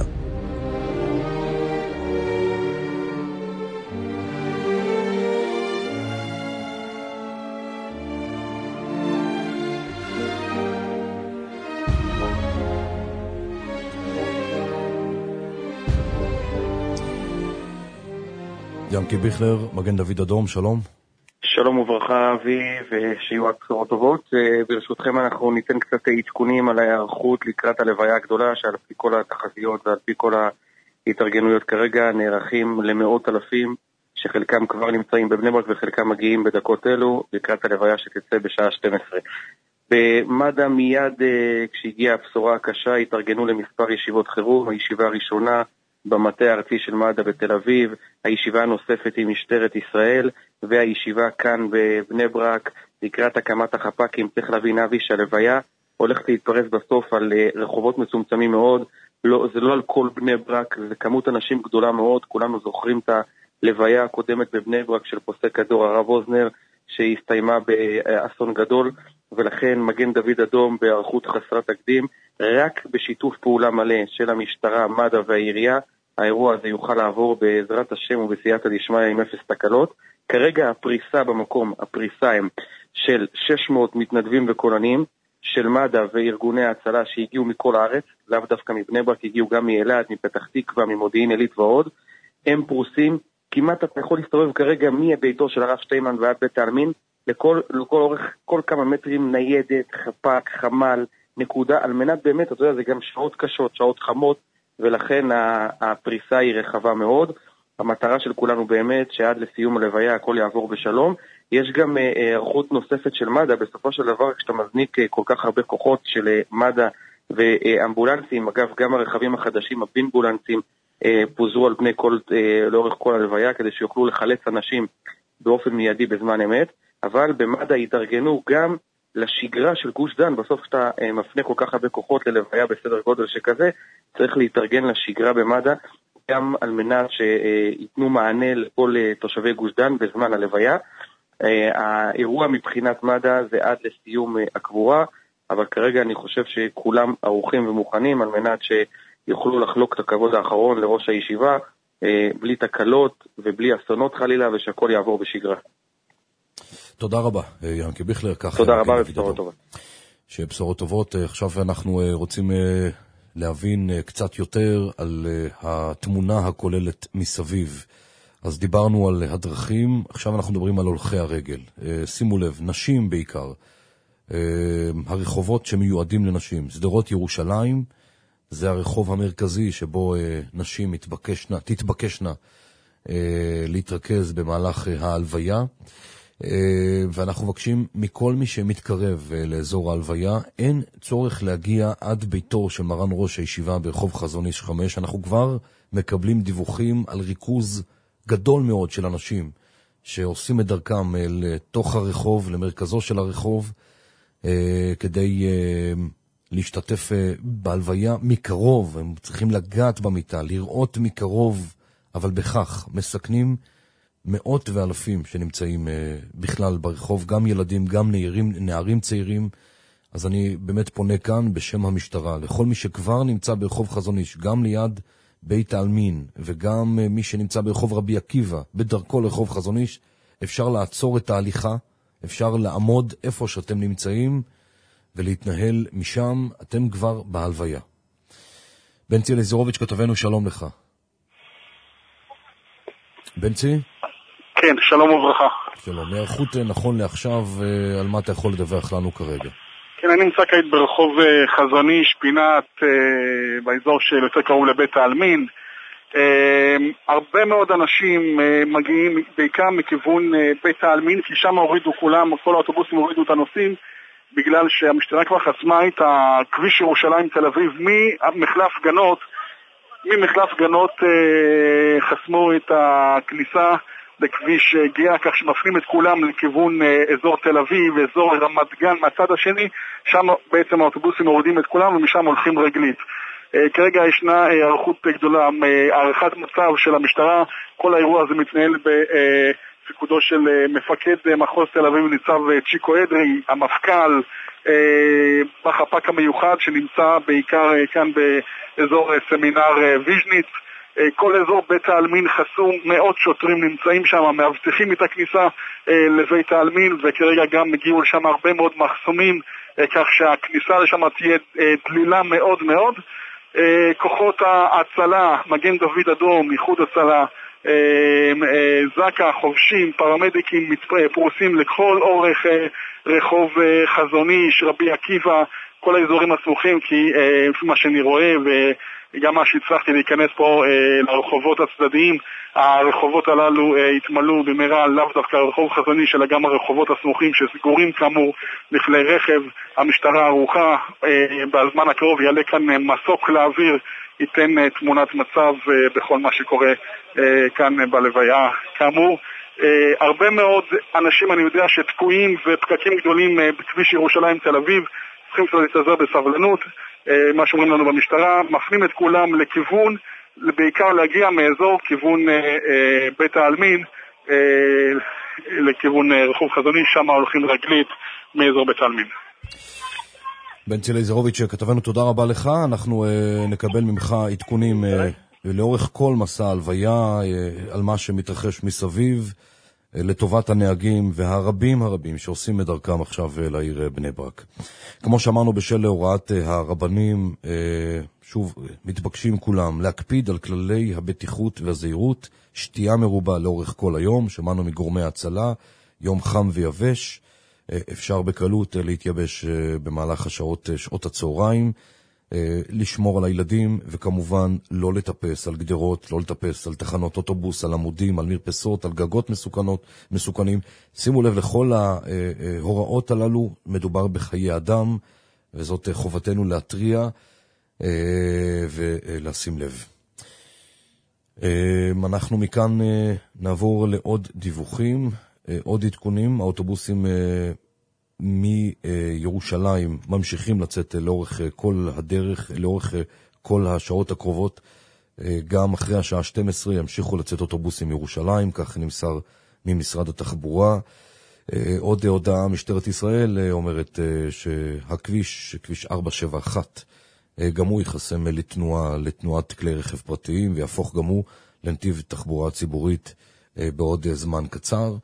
ינקי ביכלר, מגן דוד אדום, שלום. שלום וברכה אבי, ושיהיו רק בשורות טובות. ברשותכם אנחנו ניתן קצת עדכונים על ההיערכות לקראת הלוויה הגדולה, שעל פי כל התחזיות ועל פי כל ההתארגנויות כרגע נערכים למאות אלפים, שחלקם כבר נמצאים בבני ברק וחלקם מגיעים בדקות אלו לקראת הלוויה שתצא בשעה שתים עשרה. במד"א מיד כשהגיעה הבשורה הקשה התארגנו למספר ישיבות חירום. הישיבה הראשונה במטה הארצי של מד"א בתל אביב, הישיבה הנוספת עם משטרת ישראל, והישיבה כאן בבני ברק לקראת הקמת החפ"קים. צריך להבין אבי שהלוויה הולכת להתפרס בסוף על רחובות מצומצמים מאוד. לא, זה לא על כל בני ברק, זה כמות אנשים גדולה מאוד. כולנו זוכרים את הלוויה הקודמת בבני ברק של פוסק הדור הרב אוזנר שהסתיימה באסון גדול, ולכן מגן דוד אדום בהיערכות חסרת תקדים, רק בשיתוף פעולה מלא של המשטרה, מד"א והעירייה, האירוע הזה יוכל לעבור בעזרת השם ובסייעתא דשמיא עם אפס תקלות. כרגע הפריסה במקום, הפריסה הם של שש מאות מתנדבים וכוננים של מד"א וארגוני ההצלה שהגיעו מכל הארץ, לאו דווקא מבני ברק, הגיעו גם מאלעד, מפתח תקווה, ממודיעין עילית ועוד. הם פרוסים כמעט אתה יכול להסתובב כרגע מביתו של הרב שטיימן ועד בית העלמין, לכל, לכל אורך, כל כמה מטרים ניידת, חפק, חמל, נקודה, על מנת באמת, אתה יודע, זה גם שעות קשות, שעות חמות, ולכן הפריסה היא רחבה מאוד. המטרה של כולנו באמת שעד לסיום הלוויה הכל יעבור בשלום. יש גם הערכות נוספת של מד"א, בסופו של דבר כשאתה מזניק כל כך הרבה כוחות של מד"א ואמבולנסים, אגב גם הרכבים החדשים, הבינבולנסים, פוזרו על פני כל, לאורך כל הלוויה כדי שיוכלו לחלץ אנשים באופן מיידי בזמן אמת, אבל במד"א התארגנו גם לשגרה של גוש דן. בסוף שאתה מפנה כל כך הרבה כוחות ללוויה בסדר גודל שכזה, צריך להתארגן לשגרה במד"א, גם על מנת שיתנו מענה לכל תושבי גוש דן בזמן הלוויה. האירוע מבחינת מד"א זה עד לסיום הקבורה, אבל כרגע אני חושב שכולם ערוכים ומוכנים על מנת שיוכלו לחלוק את הכבוד האחרון לראש הישיבה, בלי תקלות ובלי אסונות חלילה, ושהכל יעבור בשגרה. תודה רבה, ינקי ביכלר. תודה רבה ובשורות טובות. שבשורות טובות. עכשיו אנחנו רוצים להבין קצת יותר על התמונה הכוללת מסביב. אז דיברנו על הדרכים, עכשיו אנחנו מדברים על הולכי הרגל. שימו לב, נשים בעיקר. הרחובות שמיועדים לנשים. שדרות ירושלים, זה הרחוב המרכזי שבו נשים מתבקשנה, תתבקשנה להתרכז במהלך ההלוויה. ואנחנו מבקשים מכל מי שמתקרב לאזור ההלוויה, אין צורך להגיע עד ביתו של מרן ראש הישיבה ברחוב חזון איש חמש. אנחנו כבר מקבלים דיווחים על ריכוז גדול מאוד של אנשים שעושים את דרכם לתוך הרחוב, למרכזו של הרחוב, כדי להשתתף בהלוויה מקרוב. הם צריכים לגעת במיטה, לראות מקרוב, אבל בכך מסכנים מאות ואלפים שנמצאים בכלל ברחוב, גם ילדים, גם נערים, נערים צעירים. אז אני באמת פונה כאן בשם המשטרה, לכל מי שכבר נמצא ברחוב חזון איש, גם ליד בית העלמין, וגם מי שנמצא ברחוב רבי עקיבא, בדרכו לרחוב חזון איש, אפשר לעצור את ההליכה, אפשר לעמוד איפה שאתם נמצאים, ולהתנהל משם, אתם כבר בהלוויה. בנצי אליזרוביץ' כתבנו, שלום לך. בנצי? כן, שלום וברכה. שלום, הערכות נכון לעכשיו, על מה אתה יכול לדווח לנו כרגע? כן, אני נמצא כעת ברחוב חזון איש, פינת באזור של יותר קרוב לבית העלמין. הרבה מאוד אנשים מגיעים בעיקר מכיוון בית העלמין, כי שם הורידו כולם, כל האוטובוסים הורידו את הנוסעים, בגלל שהמשטרה כבר חסמה את הכביש ירושלים תל אביב ממחלף גנות, ממחלף גנות חסמו את הכניסה לכביש גאה, כך שמפנים את כולם לכיוון אזור תל אביב ואזור רמת גן מהצד השני. שם בעצם האוטובוסים מורידים את כולם ומשם הולכים רגלית. כרגע ישנה הערכות גדולה, הערכת מצב של המשטרה. כל האירוע הזה מתנהל בפיקודו של מפקד מחוז תל אביב ניצב צ'יקו אדרי, המפכ"ל, בחפ"ק המיוחד שנמצא בעיקר כאן באזור סמינר ויז'ניץ. כל אזור בית העלמין חסום, מאות שוטרים נמצאים שם, מאבטחים את הכניסה לבית העלמין, וכרגע גם הגיעו לשם הרבה מאוד מחסומים, כך שהכניסה לשם תהיה דלילה מאוד מאוד. כוחות ההצלה, מגן דוד אדום, איחוד הצלה, זק"א, חובשים, פרמדיקים פרוסים לכל אורך רחוב חזון איש, רבי עקיבא, כל האזורים הסמוכים, כי לפי מה שאני רואה וגם מה שהצלחתי להיכנס פה לרחובות הצדדיים, הרחובות הללו התמלאו במהרה, לאו דווקא רחוב חזון איש, אלא גם הרחובות הסמוכים שסגורים כאמור לכלי רכב. המשטרה ערוכה, בזמן הקרוב יעלה כאן מסוק לאוויר, ייתן תמונת מצב בכל מה שקורה כאן בלוויה. כאמור, הרבה מאוד אנשים אני יודע שתקועים ופקקים גדולים בכביש ירושלים תל אביב, צריכים קצת להתעזר בסבלנות. מה שאומרים לנו במשטרה, מפנים את כולם לכיוון, בעיקר להגיע מאזור כיוון בית העלמין לכיוון רחוב חזון איש, שם הולכים רגלית מאזור בית העלמין. בנצי אליזרוביץ' כתבנו, תודה רבה לך. אנחנו נקבל ממך עדכונים לאורך כל מסע הלוויה על מה שמתרחש מסביב, לטובת הנהגים והרבים הרבים שעושים את דרכם עכשיו לעיר בני ברק. כמו שאמרנו, בשל הוראת הרבנים, שוב, מתבקשים כולם להקפיד על כללי הבטיחות והזהירות, שתייה מרובה לאורך כל היום, שמענו מגורמי הצלה, יום חם ויבש, אפשר בקלות להתייבש במהלך השעות, שעות הצהריים, לשמור על הילדים, וכמובן לא לטפס על גדרות, לא לטפס על תחנות אוטובוס, על עמודים, על מרפסות, על גגות מסוכנות, מסוכנים. שימו לב לכל ההוראות הללו, מדובר בחיי אדם, וזאת חובתנו להטריע ולשים לב. אנחנו מכאן נעבור לעוד דיווחים, עוד עדכונים. האוטובוסים מירושלים ממשיכים לצאת לאורך כל הדרך, לאורך כל השעות הקרובות. גם אחרי השעה שתים עשרה ימשיכו לצאת אוטובוסים מירושלים, כך נמסר ממשרד התחבורה. עוד הודעה, משטרת ישראל אומרת שהכביש, כביש ארבע שבע אחת, גם הוא יחסם לתנועה, לתנועת כלי רכב פרטיים, ויהפוך גם הוא לנתיב תחבורה ציבורית בעוד זמן קצר.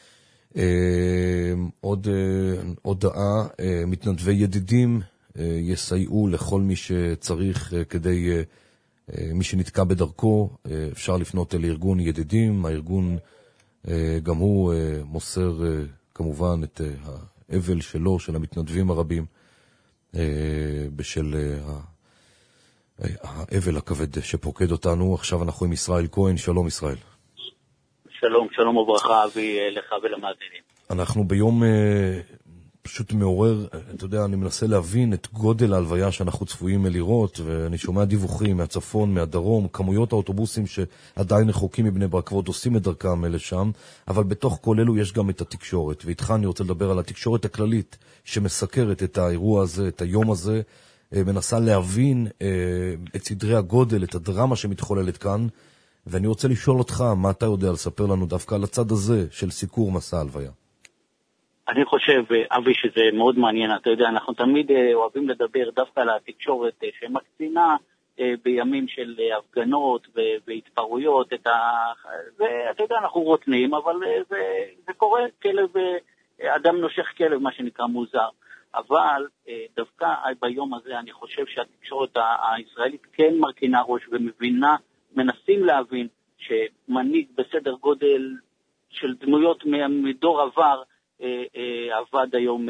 עוד הודעה, מתנדבי ידידים יסייעו לכל מי שצריך כדי, מי שנתקע בדרכו, אפשר לפנות אל ארגון ידידים. הארגון גם הוא מוסר כמובן את האבל שלו, של המתנדבים הרבים, בשל האבל הכבד שפוקד אותנו. עכשיו אנחנו עם ישראל כהן. שלום ישראל. שלום, שלום וברכה אבי לך ולמאזינים. אנחנו ביום פשוט מעורר, אתה יודע, אני מנסה להבין את גודל ההלוויה שאנחנו צפויים לראות, ואני שומע דיווחים מהצפון, מהדרום, כמויות האוטובוסים שעדיין רחוקים מבני ברק ועוד עושים את דרכם לשם, אבל בתוך כל אלו יש גם את התקשורת, ואיתך אני רוצה לדבר על התקשורת הכללית שמסקרת את האירוע הזה, את היום הזה, מנסה להבין את סדרי הגודל, את הדרמה שמתחוללת כאן, ואני רוצה לשאול אותך, מה אתה יודע לספר לנו דווקא על הצד הזה של סיקור מסע הלוויה? אני חושב, אבי, שזה מאוד מעניין. אתה יודע, אנחנו תמיד אוהבים לדבר דווקא על התקשורת שמקצינה בימים של הפגנות והתפרעויות. את ה... ואתה יודע, אנחנו רותנים, אבל זה, זה קורה, כלב, אדם נושך כלב, מה שנקרא מוזר. אבל דווקא ביום הזה אני חושב שהתקשורת הישראלית כן מרכינה ראש ומבינה, מנסים להבין שמנהיג בסדר גודל של דמויות מדור עבר עבד היום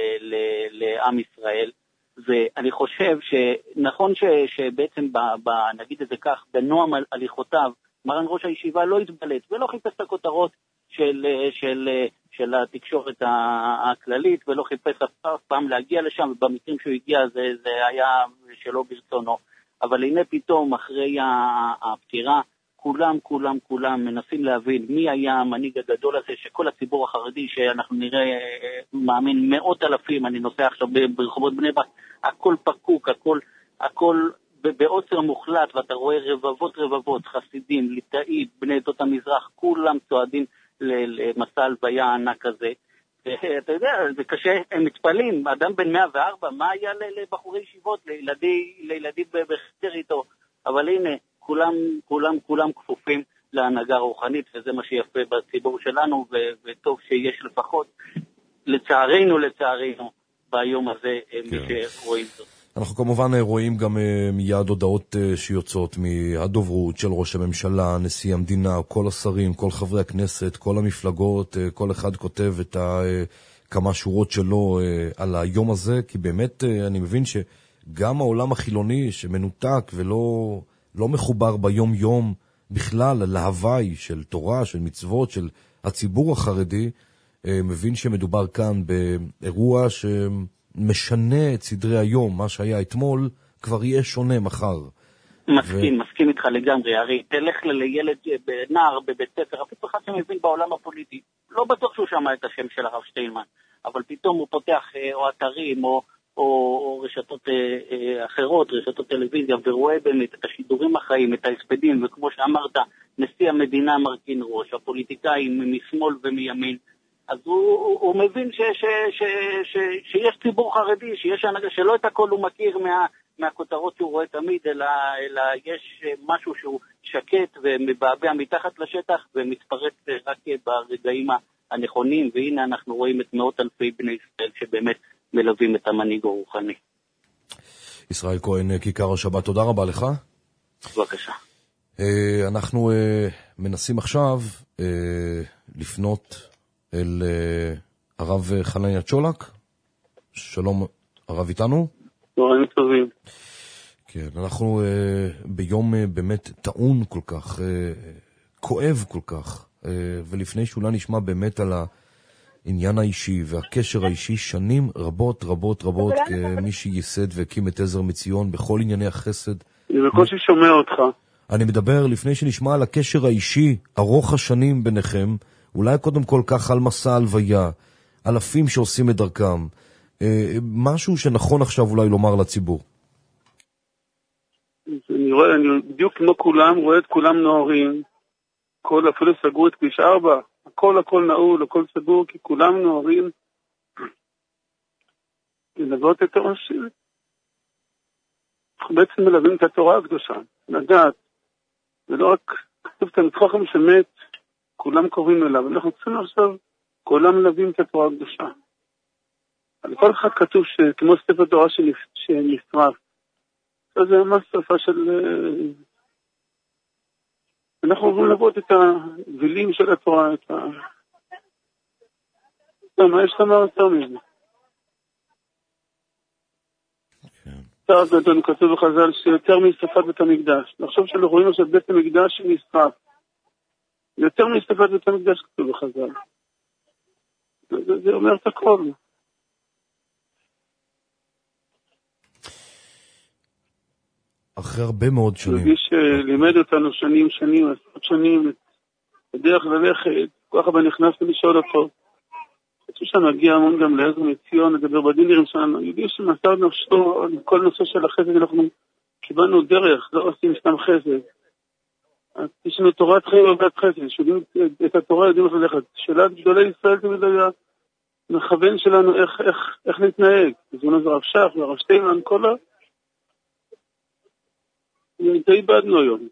לעם ישראל, ואני חושב שנכון שבעצם נגיד את זה כך, בנועם הליכותיו מרן ראש הישיבה לא התבלט ולא חיפש את הכותרות של, של, של התקשורת הכללית, ולא חיפש אף פעם להגיע לשם, ובמקרים שהוא הגיע זה, זה היה שלא ברצונו. אבל הנה פתאום אחרי הפטירה, כולם, כולם, כולם מנסים להבין מי היה המנהיג הגדול הזה, שכל הציבור החרדי, שאנחנו נראה, מאמין, מאות אלפים, אני נוסע עכשיו ברחובות בני ברק, הכל פקוק, הכל, הכל בעוצר מוחלט, ואתה רואה רבבות רבבות, חסידים, ליטאית, בני עדות המזרח, כולם צועדים למסע הלוויה הענק הזה. אתה יודע, זה קשה, הם מתפלים, אדם בן מאה וארבע, מה היה לבחורי ישיבות, לילדי, לילדים בחדר איתו, אבל הנה, כולם, כולם, כולם כפופים להנהגה רוחנית, וזה מה שיפה בציבור שלנו, וטוב שיש לפחות, לצערנו, לצערנו, ביום הזה, מי שרואים זאת. אנחנו כמובן רואים גם מיד הודעות שיוצאות מהדוברות של ראש הממשלה, נשיא המדינה, כל השרים, כל חברי הכנסת, כל המפלגות, כל אחד כותב את כמה שורות שלו על היום הזה, כי באמת אני מבין שגם העולם החילוני שמנותק ולא לא מחובר ביום יום בכלל להווי של תורה, של מצוות, של הציבור החרדי, מבין שמדובר כאן באירוע ש... משנה את סדרי היום, מה שהיה אתמול, כבר יהיה שונה מחר. מסכים, ו... מסכים איתך לגמרי. הרי תלך לילד בנער בבית ספר, אפילו אחד שמבין בעולם הפוליטי, לא בטוח שהוא שמע את השם של הרב שטיינמן, אבל פתאום הוא פותח או אתרים או, או, או רשתות אה, אחרות, רשתות טלוויזיה, ורואה באמת את השידורים החיים, את ההספדים, וכמו שאמרת, נשיא המדינה מרכין ראש, הפוליטיקאים משמאל ומימין, אז הוא, הוא, הוא מבין ש, ש, ש, ש, שיש ציבור חרדי, שיש הנהגה, שלא את הכל הוא מכיר מה, מהכותרות שהוא רואה תמיד, אלא, אלא יש משהו שהוא שקט ומבעבע מתחת לשטח ומתפרץ רק ברגעים הנכונים, והנה אנחנו רואים את מאות אלפי בני ישראל שבאמת מלווים את המנהיג הרוחני. ישראל כהן, כיכר השבת, תודה רבה לך. בבקשה. אנחנו מנסים עכשיו לפנות אל הרב חנניה צ'ולק. שלום, הרב איתנו? צהריים טובים. כן, אנחנו ביום באמת טעון כל כך, כואב כל כך, ולפני שאולי נשמע באמת על העניין האישי והקשר האישי, שנים רבות רבות רבות כמי שייסד והקים את עזר מציון בכל ענייני החסד. אני בקושי שומע אותך. אני מדבר לפני שנשמע על הקשר האישי ארוך השנים ביניכם, אולי קודם כל כך על מסע הלוויה, אלפים שעושים את דרכם, משהו שנכון עכשיו אולי לומר לציבור. אני רואה, אני בדיוק כמו כולם, רואה את כולם נוערים, כל אפילו סגרו את כביש ארבע, הכל הכל נעול, הכל סגור, כי כולם נוערים ללוות את הראשים. אנחנו בעצם מלווים את התורה הקדושה, לדעת, ולא רק כתוב את חכם שמת, כולם קוראים אליו, אנחנו צריכים עכשיו, כולם מלווים את התורה הקדושה. על כל אחד כתוב שכמו ספר תורה שנשרף, אז זה ממש שרפה של... אנחנו עוברים לראות את הווילים של התורה, את ה... מה יש לומר יותר מזה? צער גדול, כתוב בחז"ל שיותר משרפת בית המקדש. לחשוב שאנחנו רואים עכשיו בית המקדש שנשרף. יותר משרפת בית המקדש כתוב בחז"ל. זה, זה אומר את הכל. אחרי הרבה מאוד שנים. מי שלימד אותנו שנים, שנים, עשרות שנים, את הדרך ללכת, כל כך הרבה נכנסנו לשאול אותו. חושב שנגיע המון גם לעזר מציון, לדבר בדינרים שלנו. יודעים שמסר נפשו, כל נושא של החסד, אנחנו קיבלנו דרך, לא עושים סתם חסד. יש לנו תורת חיים ועבודת חסד, שיודעים את התורה, יודעים איך ללכת. שאלת גדולי ישראל תמיד היה מכוון שלנו איך, איך, איך להתנהג. בזמן זה רב שך והרב שטיינמן, כל ה... די איבדנו היום.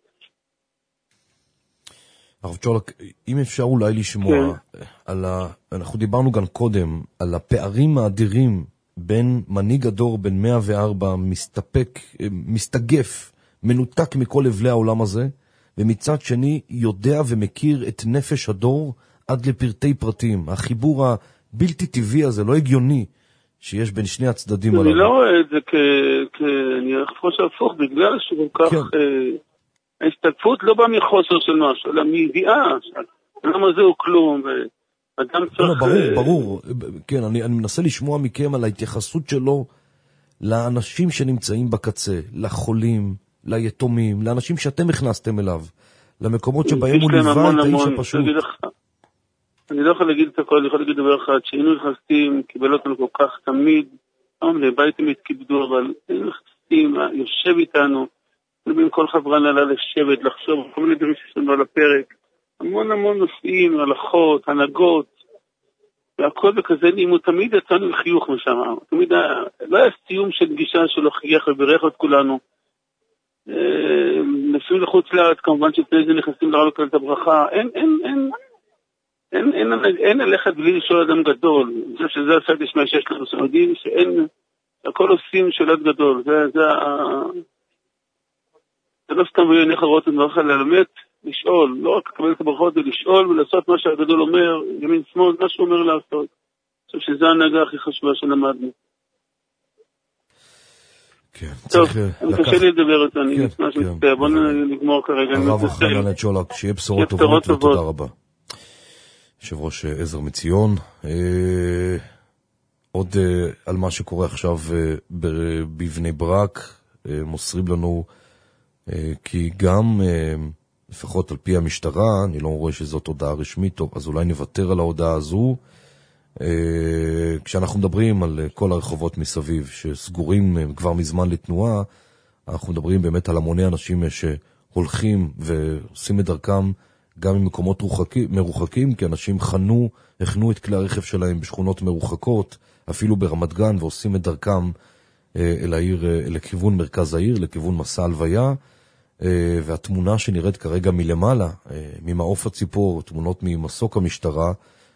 הרב צ'ולק, אם אפשר אולי לשמוע כן. על ה... אנחנו דיברנו גם קודם על הפערים האדירים בין מנהיג הדור בין מאה וארבע מסתפק, מסתגף, מנותק מכל לבלי העולם הזה, ומצד שני יודע ומכיר את נפש הדור עד לפרטי פרטים. החיבור הבלתי טבעי הזה, לא הגיוני, שיש בין שני הצדדים אני עליו. אני לא רואה את זה כ... כ... אני חושב הפוך, בגלל שהוא כך... כן. אה... ההסתקפות לא באה מחוסר של משהו, אלא מידיעה, למה זהו כלום, ואדם צריך... לא, ברור, ברור, כן, אני, אני מנסה לשמוע מכם על ההתייחסות שלו לאנשים שנמצאים בקצה, לחולים, ליתומים, לאנשים שאתם הכנסתם אליו, למקומות שבהם הוא ליווה את האיש הפשוט. אני לא יכול להגיד את הכל, אני יכול להגיד דבר אחד, שהיינו נכנסים, קיבל אותנו כל כך תמיד, לבית הם התכיבדו, אבל היינו נכנסים, יושב איתנו, בין כל חברה נעלה לשבת, לחשוב, כל מיני דברים שיש לנו על הפרק, המון המון נושאים, הלכות, הנהגות, והכל בכזה נעימו, תמיד יצאנו עם חיוך משם, תמיד לא היה סיום של גישה שלא חייך וברך את כולנו, נסים לחוץ לארץ, כמובן שתנאי זה נכנסים לראות כאלה את הברכה, אין, אין, אין, אין, אין, אין, אין ללכת בלי לשאול אדם גדול, אני חושב שזה הסייד ישמע שיש לנו סעודים, שאין, הכל עושים שאלת גדול, זה, זה ה... זה לא סתם בעיני חרות ומרח על הלמת, לשאול, לא רק לקבל את הברכות, זה לשאול ולעשות מה שהגדול אומר, ימין שמאל, מה שהוא אומר לעשות. אני חושב שזו ההנהגה הכי חשובה שלמדנו. כן, טוב, אני קשה לי לדבר את זה, אני נשמע שמצטער, בואו נגמור כרגע. הרב חנניה צ'ולק, שיהיה בשורות טובות ותודה רבה. יושב ראש עזר מציון, עוד על מה שקורה עכשיו בבני ברק, מוסרים לנו כי גם, לפחות על פי המשטרה, אני לא רואה שזאת הודעה רשמית, טוב, אז אולי נוותר על ההודעה הזו. כשאנחנו מדברים על כל הרחובות מסביב, שסגורים כבר מזמן לתנועה, אנחנו מדברים באמת על המוני אנשים שהולכים ועושים את דרכם גם ממקומות מרוחקים, כי אנשים חנו, הכנו את כלי הרכב שלהם בשכונות מרוחקות, אפילו ברמת גן, ועושים את דרכם אל העיר, לכיוון מרכז העיר, לכיוון מסע הלוויה, והתמונה שנראית כרגע מלמעלה, ממעוף הציפור, תמונות ממסוק המשטרה,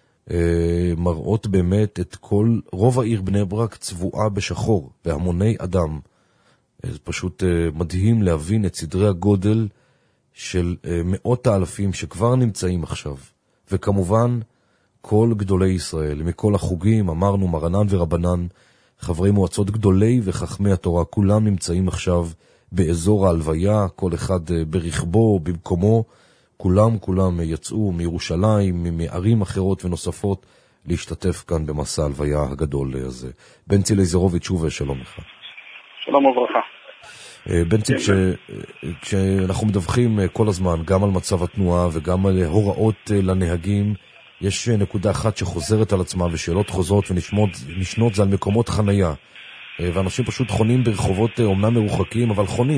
מראות באמת את כל, רוב העיר בני ברק צבועה בשחור, בהמוני אדם. זה פשוט מדהים להבין את סדרי הגודל של מאות האלפים שכבר נמצאים עכשיו. וכמובן, כל גדולי ישראל, מכל החוגים, אמרנו מרנן ורבנן, חברי מועצות גדולי וחכמי התורה, כולם נמצאים עכשיו באזור ההלוויה, כל אחד ברכבו, במקומו, כולם כולם יצאו מירושלים, מערים אחרות ונוספות, להשתתף כאן במסע ההלוויה הגדול הזה. בנצי לייזרוביץ' שוב שלום לך. שלום וברכה. בנצי, כש, כשאנחנו מדווחים כל הזמן גם על מצב התנועה וגם על הוראות לנהגים, יש נקודה אחת שחוזרת על עצמה ושאלות חוזרות ונשנות זה על מקומות חנייה. ואנשים פשוט חונים ברחובות אומנם מרוחקים, אבל חונים.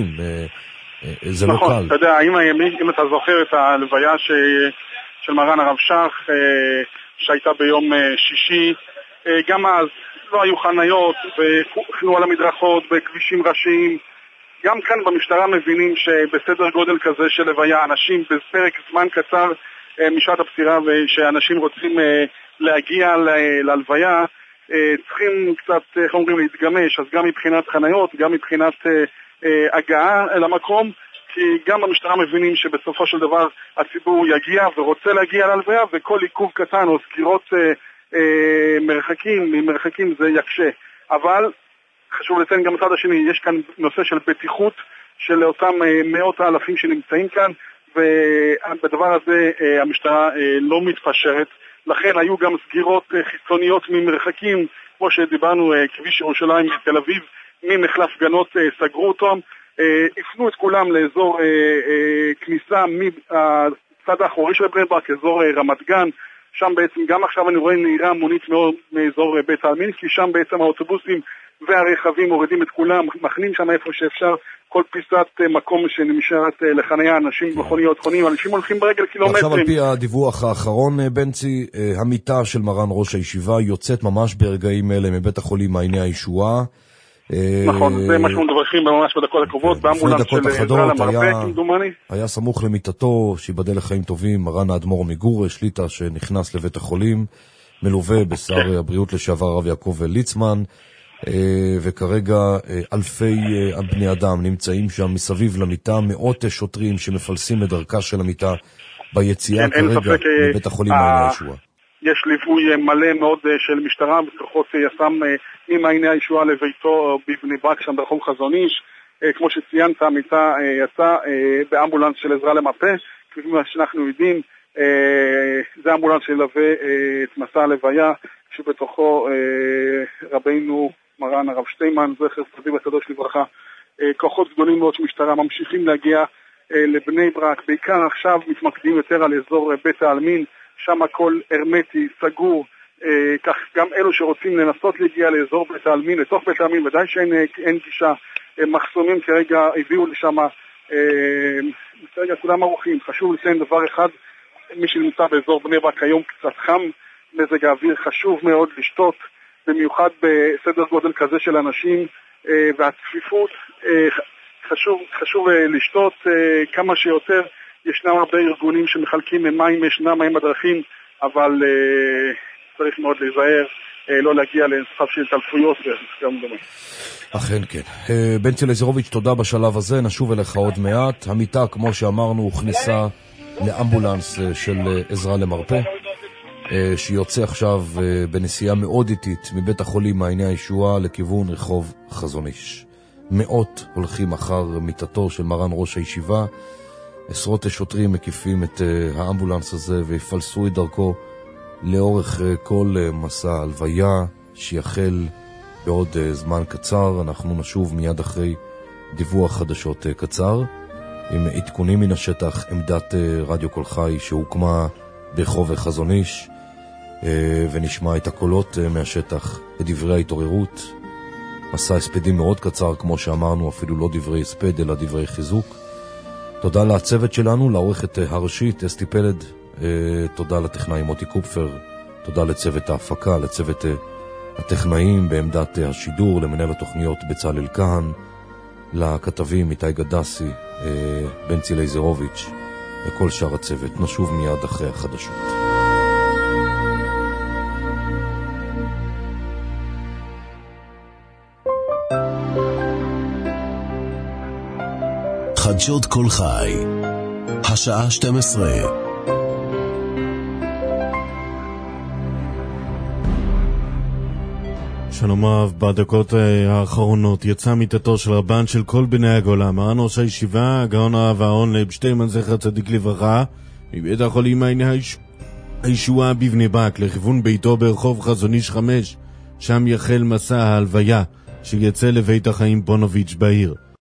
זה נכון, לא קל. אתה יודע, אם, אם אתה זוכר את הלוויה ש, של מרן הרב שך, שהייתה ביום שישי, גם אז לא היו חניות, וחנו על המדרכות, בכבישים ראשיים. גם כאן במשטרה מבינים שבסדר גודל כזה של לוויה, אנשים בפרק זמן קצר משעת הפסירה, ושאנשים רוצים להגיע להלוויה, צריכים קצת, איך אומרים, להתגמש, אז גם מבחינת חניות, גם מבחינת הגעה למקום, כי גם במשטרה מבינים שבסופו של דבר הציבור יגיע ורוצה להגיע להלוויה, וכל עיכוב קטן או סגירות מרחקים, ממרחקים זה יקשה. אבל חשוב לציין גם מצד השני, יש כאן נושא של בטיחות של אותם מאות האלפים שנמצאים כאן, ובדבר הזה המשטרה לא מתפשרת. לכן היו גם סגירות חיצוניות ממרחקים, כמו שדיברנו, כביש ירושלים תל אביב, ממחלף גנות סגרו אותם, הפנו את כולם לאזור כניסה מהצד האחורי של בני ברק, אזור רמת גן, שם בעצם גם עכשיו אני רואה נהירה מונית מאוד מאזור בית העלמין, כי שם בעצם האוטובוסים והרכבים מורידים את כולם, מכנים שם איפה שאפשר, כל פיסת מקום שנמשרת לחניה, אנשים מכוניות חונים, אנשים הולכים ברגל קילומטרים. עכשיו על פי הדיווח האחרון, בנצי, המיטה של מרן ראש הישיבה יוצאת ממש ברגעים אלה מבית החולים מעייני הישועה. נכון, זה מה שמדווחים ממש בדקות הקרובות, באמבולנס של עזרא למרפא, כמדומני. היה סמוך למיטתו, שיבדל לחיים טובים, מרן האדמו"ר מגור, שליטה שנכנס לבית החולים, מלווה בשר הבריאות לשעבר הרב יעקב ליצמן, וכרגע אלפי בני אדם נמצאים שם מסביב למיטה, מאות שוטרים שמפלסים את דרכה של המיטה ביציאה כרגע מבית החולים מעייני הישועה. יש ליווי מלא מאוד של משטרה בכוחות יס"מ ממעייני הישועה לביתו בבני ברק שם ברחוב חזון איש. כמו שציינת, המיטה יצא באמבולנס של עזרא למרפא, כפי מה שאנחנו יודעים, זה אמבולנס שילווה את מסע הלוויה, שבתוכו רבינו מרן הרב שטיימן, זכר צדיק וקדוש לברכה. כוחות גדולים מאוד של משטרה ממשיכים להגיע לבני ברק, בעיקר עכשיו מתמקדים יותר על אזור בית העלמין, שם הכל הרמטי, סגור, אה, כך גם אלו שרוצים לנסות להגיע לאזור בית העלמין, לתוך בית העלמין, ודאי שאין אין גישה, אה, מחסומים כרגע הביאו לשם, אה, כרגע כולם ערוכים. חשוב לציין דבר אחד, מי שנמצא באזור בני ברק היום קצת חם, מזג האוויר חשוב מאוד לשתות, במיוחד בסדר גודל כזה של אנשים, אה, והצפיפות, אה, חשוב, חשוב אה, לשתות אה, כמה שיותר. ישנם הרבה ארגונים שמחלקים מים, ישנם מים בדרכים, אבל uh, צריך מאוד להיזהר, uh, לא להגיע לסחב של תלפויות וגם דומה. אכן כן. Uh, בנצי לייזרוביץ', תודה בשלב הזה, נשוב אליך עוד מעט. המיטה, כמו שאמרנו, הוכנסה לאמבולנס uh, של uh, עזרא למרפא, uh, שיוצא עכשיו uh, בנסיעה מאוד איטית מבית החולים מעייני הישועה לכיוון רחוב חזון איש. מאות הולכים אחר מיטתו של מרן ראש הישיבה, עשרות שוטרים מקיפים את uh, האמבולנס הזה ויפלסו את דרכו לאורך uh, כל uh, מסע הלוויה שיחל בעוד uh, זמן קצר. אנחנו נשוב מיד אחרי דיווח חדשות uh, קצר עם עדכונים מן השטח, עמדת uh, רדיו כל חי שהוקמה ברחוב חזון איש, uh, ונשמע את הקולות uh, מהשטח, את דברי ההתעוררות. מסע הספדים מאוד קצר, כמו שאמרנו, אפילו לא דברי הספד אלא דברי חיזוק. תודה לצוות שלנו, לעורכת הראשית אסתי פלד, תודה לטכנאי מוטי קופפר, תודה לצוות ההפקה, לצוות הטכנאים בעמדת השידור, למנהל התוכניות בצלאל כהן, לכתבים איתי גדסי, בן צילי זרוביץ' וכל שאר הצוות. נשוב מיד אחרי החדשות. חדשות כל חי, השעה שתים עשרה. שלום רב, בדקות האחרונות יצא מיטתו של רבן של כל בני הגולה, מרן ראש הישיבה, הגאון הרב אהרון לייב שטינמן זכר צדיק לברכה, מבית החולים מעייני הישועה בבני ברק לכיוון ביתו ברחוב חזון איש חמש, שם יחל מסע ההלוויה שיצא לבית החיים פונוביץ' בעיר.